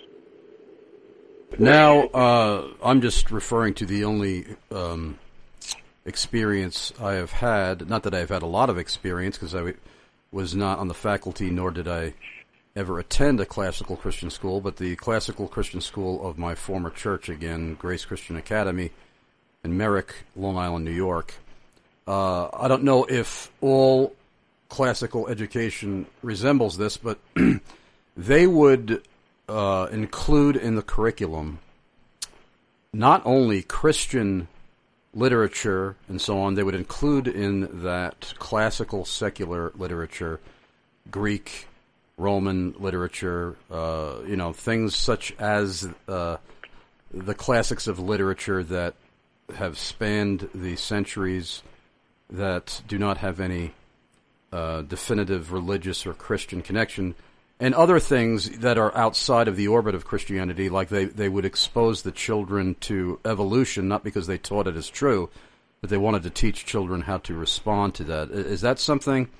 Now, uh, I'm just referring to the only um, experience I have had, not that I've had a lot of experience, because I was not on the faculty, nor did I ever attend a classical Christian school, but the classical Christian school of my former church, again, Grace Christian Academy in Merrick, Long Island, New York, Uh, I don't know if all classical education resembles this, but they would uh, include in the curriculum not only Christian literature and so on, they would include in that classical secular literature, Greek, Roman literature, uh, you know, things such as uh, the classics of literature that have spanned the centuries, that do not have any uh, definitive religious or Christian connection, and other things that are outside of the orbit of Christianity, like they, they would expose the children to evolution, not because they taught it as true, but they wanted to teach children how to respond to that. Is that something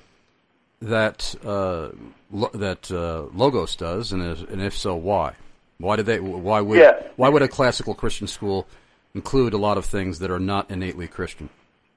that uh, lo- that uh, Logos does, and, is, and if so, why? Why do they? Why would yeah. why would a classical Christian school include a lot of things that are not innately Christian?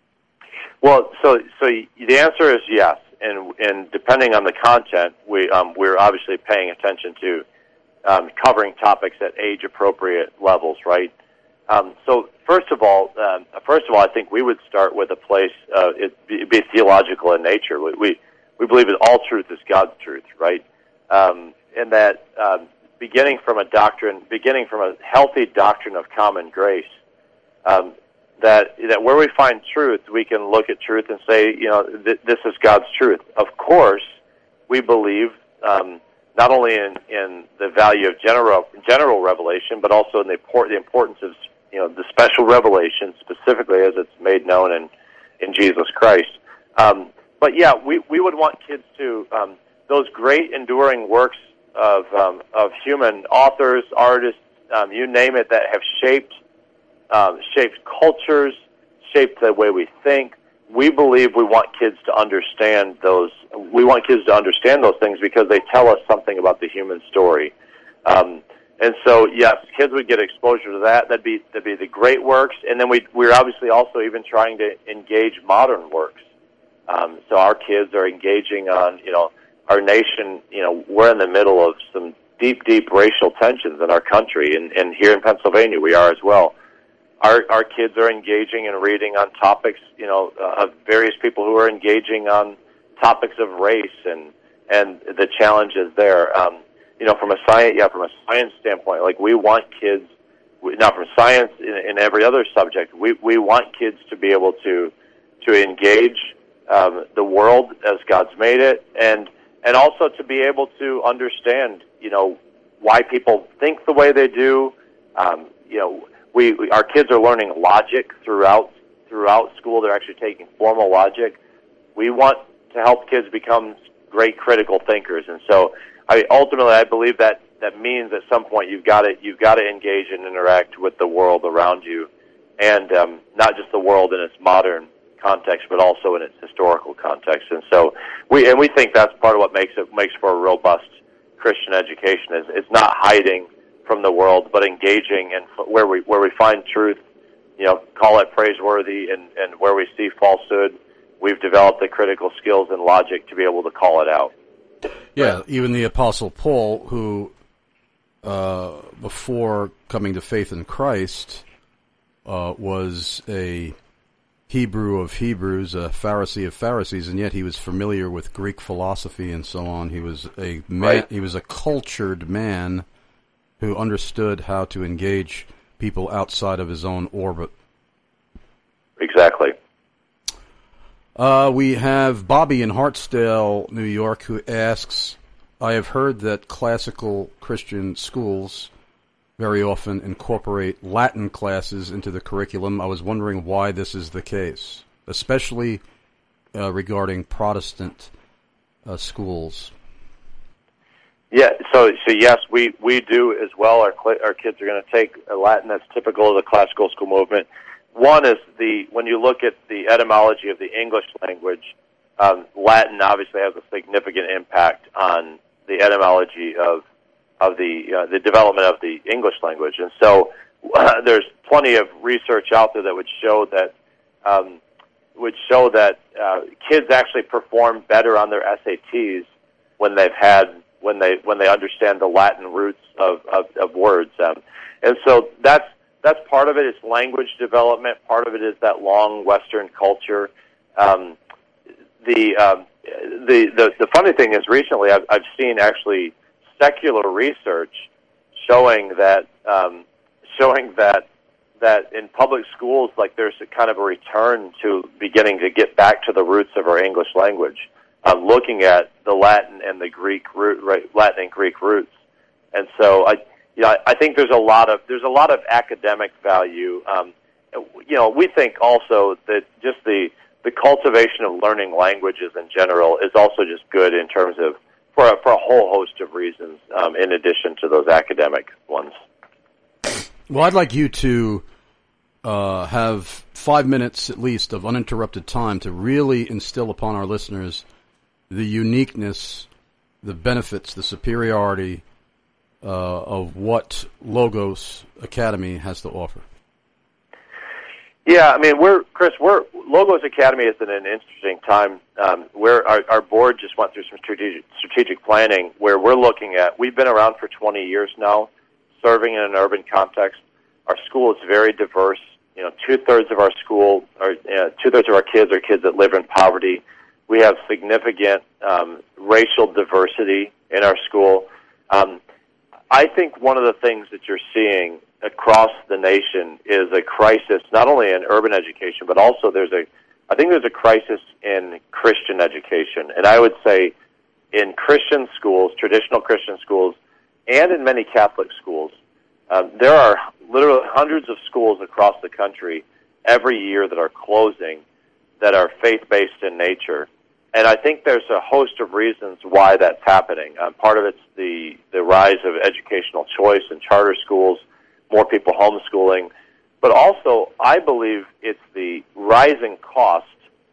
Well, so so the answer is yes. And, and depending on the content, we, um, we're obviously paying attention to um, covering topics at age-appropriate levels, right? Um, so first of all, um, first of all, I think we would start with a place, uh, it be, be theological in nature. We, we, we believe that all truth is God's truth, right? Um, and that um, beginning from a doctrine, beginning from a healthy doctrine of common grace, um, that that where we find truth, we can look at truth and say, you know, th- this is God's truth. Of course, we believe um, not only in, in the value of general general revelation, but also in the, import- the importance of, you know, the special revelation, specifically as it's made known in, in Jesus Christ. Um, but yeah, we, we would want kids to, um, those great enduring works of um, of human authors, artists, um, you name it, that have shaped Um, shaped cultures, shaped the way we think. We believe we want kids to understand those. We want kids to understand those things because they tell us something about the human story. Um, and so, yes, kids would get exposure to that. That'd be that'd be the great works. And then we we're obviously also even trying to engage modern works. Um, so our kids are engaging on, you know, our nation. You know, we're in the middle of some deep, deep racial tensions in our country, and, and here in Pennsylvania we are as well. Our, our kids are engaging and reading on topics, you know, uh, of various people who are engaging on topics of race and and the challenges there. Um, you know, from a science, yeah, from a science standpoint, like we want kids, not from science in, in every other subject. We we want kids to be able to to engage um, the world as God's made it, and and also to be able to understand, you know, why people think the way they do. Um, you know. We, we our kids are learning logic throughout throughout school. They're actually taking formal logic. We want to help kids become great critical thinkers, and so I ultimately I believe that that means at some point you've got to you've got to engage and interact with the world around you, and um, not just the world in its modern context, but also in its historical context. And so we and we think that's part of what makes it makes for a robust Christian education. Is it's not hiding from the world, but engaging, and where we where we find truth, you know, call it praiseworthy, and, and where we see falsehood, we've developed the critical skills and logic to be able to call it out. Yeah, even the Apostle Paul, who uh, before coming to faith in Christ uh, was a Hebrew of Hebrews, a Pharisee of Pharisees, and yet he was familiar with Greek philosophy and so on. He was a man, right. He was a cultured man who understood how to engage people outside of his own orbit. Exactly. Uh, we have Bobby in Hartsdale, New York, who asks, I have heard that classical Christian schools very often incorporate Latin classes into the curriculum. I was wondering why this is the case, especially uh, regarding Protestant uh, schools. Yeah, so so yes, we, we do as well. Our our kids are going to take a Latin that's typical of the classical school movement. One is the when you look at the etymology of the English language, um, Latin obviously has a significant impact on the etymology of of the uh, the development of the English language, and so uh, there's plenty of research out there that would show that um, would show that uh, kids actually perform better on their S A Ts when they've had when they when they understand the Latin roots of, of, of words. Um, and so that's that's part of it. It's language development. Part of it is that long Western culture. Um, the, um, the the the funny thing is, recently I've, I've seen actually secular research showing that um, showing that that in public schools, like there's a kind of a return to beginning to get back to the roots of our English language, um, looking at the Latin and the Greek root, right, Latin and Greek roots, and so I, you know, I, I think there's a lot of there's a lot of academic value. Um, you know, we think also that just the the cultivation of learning languages in general is also just good in terms of for a, for a whole host of reasons, um, in addition to those academic ones. Well, I'd like you to uh, have five minutes at least of uninterrupted time to really instill upon our listeners the uniqueness, the benefits, the superiority uh, of what Logos Academy has to offer. Yeah, I mean, we're Chris. We're Logos Academy is in an interesting time. Um, where our, our board just went through some strategic strategic planning, where we're looking at. We've been around for twenty years now, serving in an urban context. Our school is very diverse. You know, two thirds of our school, or uh, two thirds of our kids are kids that live in poverty. We have significant um, racial diversity in our school. Um, I think one of the things that you're seeing across the nation is a crisis, not only in urban education, but also there's a, I think there's a crisis in Christian education. And I would say in Christian schools, traditional Christian schools, and in many Catholic schools, um, there are literally hundreds of schools across the country every year that are closing that are faith-based in nature. And I think there's a host of reasons why that's happening. Um, part of it's the, the rise of educational choice in charter schools, more people homeschooling, but also I believe it's the rising cost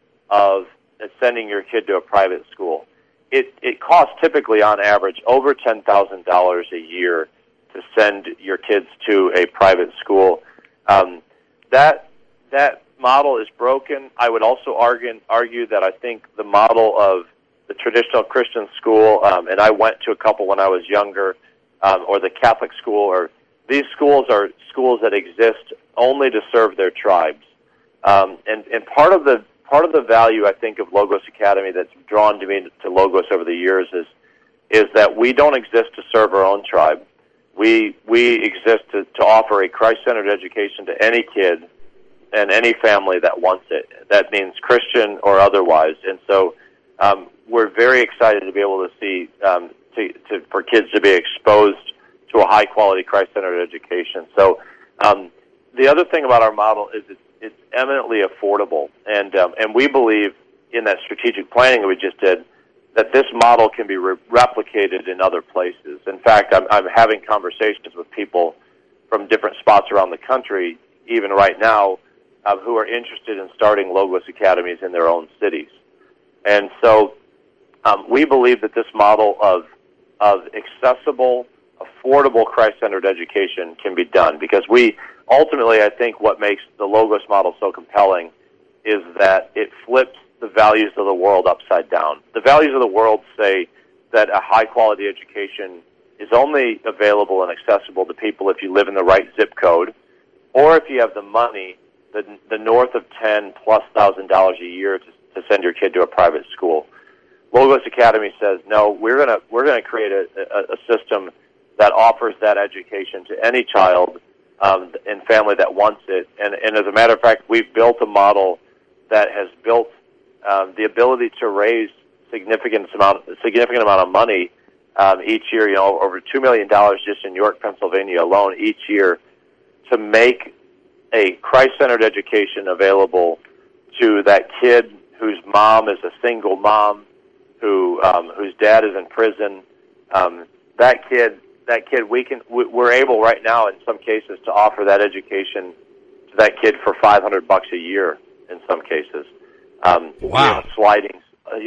of sending your kid to a private school. It it costs typically on average over ten thousand dollars a year to send your kids to a private school. Um, that that model is broken. I would also argue argue that I think the model of the traditional Christian school, um, and I went to a couple when I was younger, um, or the Catholic school, or these schools are schools that exist only to serve their tribes, um, and and part of the part of the value I think of Logos Academy that's drawn to me to Logos over the years is is that we don't exist to serve our own tribe. We we exist to, to offer a Christ-centered education to any kid and any family that wants it. That means Christian or otherwise, and so um, we're very excited to be able to see um, to, to for kids to be exposed to a high-quality Christ-centered education. So um, the other thing about our model is it's, it's eminently affordable, and um, and we believe in that strategic planning that we just did that this model can be re- replicated in other places. In fact, I'm, I'm having conversations with people from different spots around the country, even right now, uh, who are interested in starting Logos Academies in their own cities. And so um, we believe that this model of of accessible, affordable Christ-centered education can be done, because we ultimately, I think what makes the Logos model so compelling is that it flips the values of the world upside down. The values of the world say that a high-quality education is only available and accessible to people if you live in the right zip code, or if you have the money, the, the north of ten plus thousand dollars a year to, to send your kid to a private school. Logos Academy says, no, we're going to we're going to create a, a, a system that offers that education to any child um, and family that wants it. And, and as a matter of fact, we've built a model that has built um, the ability to raise significant amount, significant amount of money um, each year. You know, over two million dollars just in York, Pennsylvania alone each year, to make a Christ-centered education available to that kid whose mom is a single mom, who um, whose dad is in prison. Um, that kid. That kid, we can, we're able right now in some cases to offer that education to that kid for five hundred bucks a year in some cases. Um, wow. A sliding,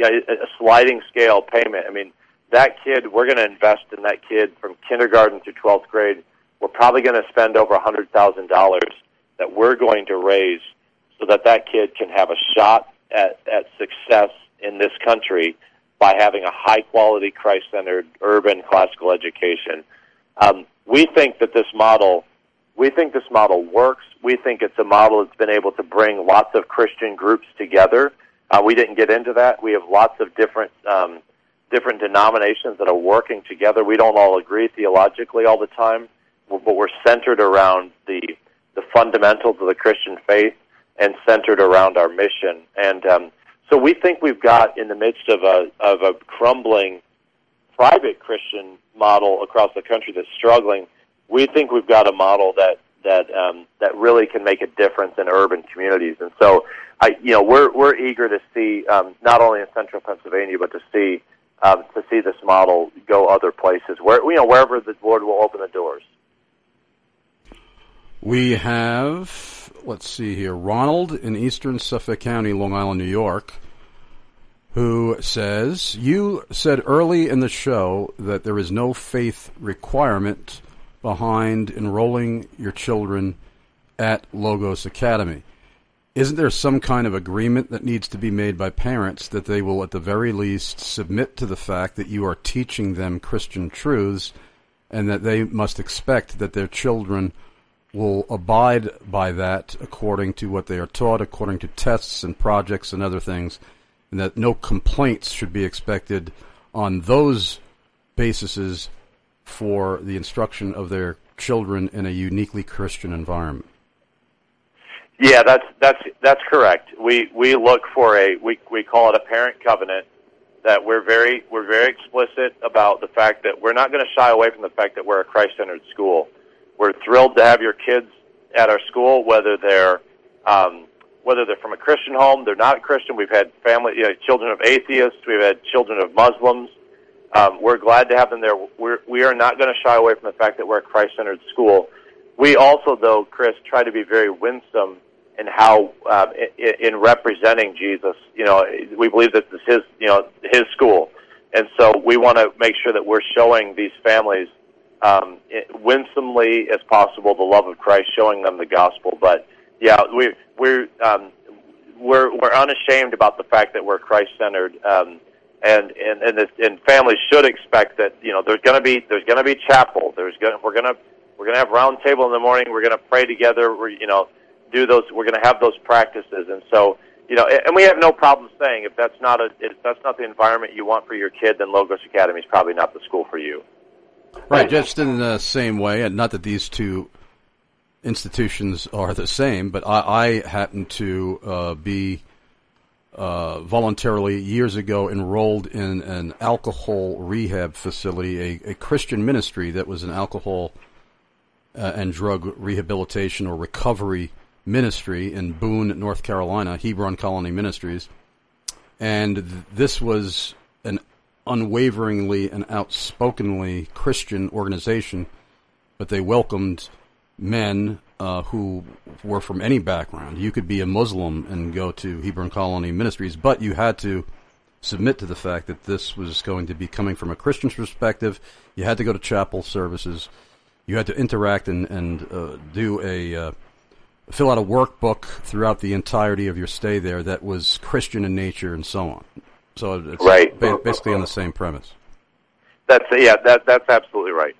a sliding scale payment. I mean, that kid, we're going to invest in that kid from kindergarten through twelfth grade. We're probably going to spend over one hundred thousand dollars that we're going to raise so that that kid can have a shot at, at success in this country by having a high-quality, Christ-centered, urban classical education. Um, we think that this model, we think this model works. We think it's a model that's been able to bring lots of Christian groups together Uh, we didn't get into that. We have lots of different um, different denominations that are working together. We don't all agree theologically all the time, but we're centered around the the fundamentals of the Christian faith and centered around our mission. And um, so we think we've got, in the midst of a of a crumbling private Christian model across the country that's struggling, we think we've got a model that that um, that really can make a difference in urban communities. And so, I, you know, we're we're eager to see um, not only in Central Pennsylvania, but to see um, to see this model go other places, where you know wherever the Lord will open the doors. We have, let's see here, Ronald in Eastern Suffolk County, Long Island, New York, who says, you said early in the show that there is no faith requirement behind enrolling your children at Logos Academy. Isn't there some kind of agreement that needs to be made by parents that they will at the very least submit to the fact that you are teaching them Christian truths and that they must expect that their children will abide by that according to what they are taught, according to tests and projects and other things, and that no complaints should be expected on those bases for the instruction of their children in a uniquely Christian environment? Yeah, that's that's that's correct. We we look for a we we call it a parent covenant, that we're very we're very explicit about the fact that we're not going to shy away from the fact that we're a Christ-centered school. We're thrilled to have your kids at our school, whether they're um, whether they're from a Christian home, they're not Christian. We've had family, you know, children of atheists. We've had children of Muslims. Um, we're glad to have them there. We're, we are not going to shy away from the fact that we're a Christ-centered school. We also, though, Chris, try to be very winsome in how um, in, in representing Jesus. You know, we believe that this is his, you know, his school, and so we want to make sure that we're showing these families Um, winsomely as possible the love of Christ, showing them the gospel. But yeah, we we're um, we're we're unashamed about the fact that we're Christ-centered, um, and and and, this, and families should expect that you know there's going to be there's going to be chapel. There's going we're going to we're going to have round table in the morning. We're going to pray together. We're you know do those. We're going to have those practices, and so you know, and we have no problem saying if that's not a if that's not the environment you want for your kid, then Logos Academy is probably not the school for you. Right, just in the same way, and not that these two institutions are the same, but I, I happen to uh, be uh, voluntarily years ago enrolled in an alcohol rehab facility, a, a Christian ministry that was an alcohol uh, and drug rehabilitation or recovery ministry in Boone, North Carolina, Hebron Colony Ministries, and th- this was an unwaveringly and outspokenly Christian organization, but they welcomed men uh, who were from any background. You could be a Muslim and go to Hebron Colony Ministries, but you had to submit to the fact that this was going to be coming from a Christian perspective. You had to go to chapel services. You had to interact and, and uh, do a uh, fill out a workbook throughout the entirety of your stay there that was Christian in nature and so on. So it's right. ba- basically on the same premise. That's yeah, that that's absolutely right.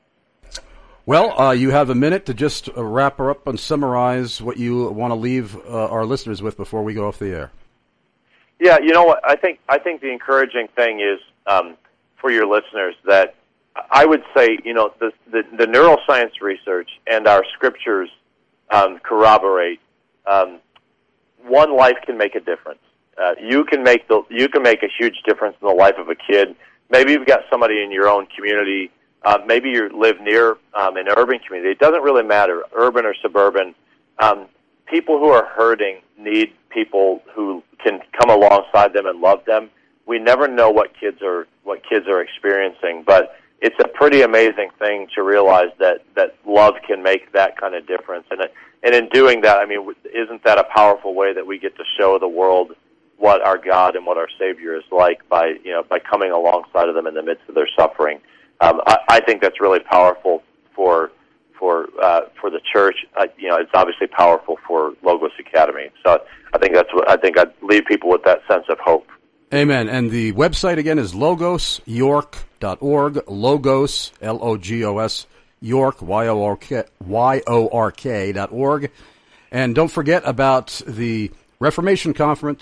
Well, uh, you have a minute to just uh, wrap her up and summarize what you want to leave uh, our listeners with before we go off the air. Yeah, you know what? I think I think the encouraging thing is um, for your listeners that I would say, you know, the the, the neuroscience research and our scriptures um, corroborate um, one life can make a difference. Uh, you can make the you can make a huge difference in the life of a kid. Maybe you've got somebody in your own community. Uh, maybe you live near um, an urban community. It doesn't really matter, urban or suburban. Um, people who are hurting need people who can come alongside them and love them. We never know what kids are what kids are experiencing, but it's a pretty amazing thing to realize that, that love can make that kind of difference. And and in doing that, I mean, isn't that a powerful way that we get to show the world what our God and what our Savior is like by you know by coming alongside of them in the midst of their suffering? Um, I, I think that's really powerful for for uh, for the church. Uh, you know, it's obviously powerful for Logos Academy. So I think that's what I think I'd leave people with that sense of hope. Amen. And the website again is logos york dot org. Logos, L O G O S, York, Y O R K, Y O R K dot org. And don't forget about the Reformation Conference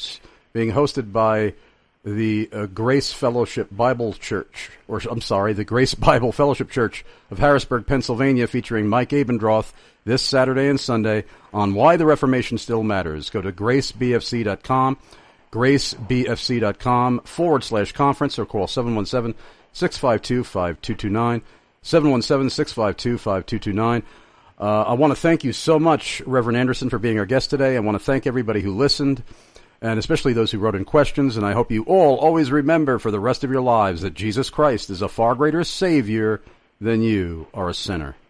being hosted by the uh, Grace Fellowship Bible Church, or I'm sorry, the Grace Bible Fellowship Church of Harrisburg, Pennsylvania, featuring Mike Abendroth this Saturday and Sunday on Why the Reformation Still Matters. Go to grace b f c dot com, grace b f c dot com forward slash conference, or call seven one seven, six five two, five two two nine, seven one seven, six five two, five two two nine. Uh, I want to thank you so much, Reverend Anderson, for being our guest today. I want to thank everybody who listened, and especially those who wrote in questions, and I hope you all always remember for the rest of your lives that Jesus Christ is a far greater Savior than you are a sinner.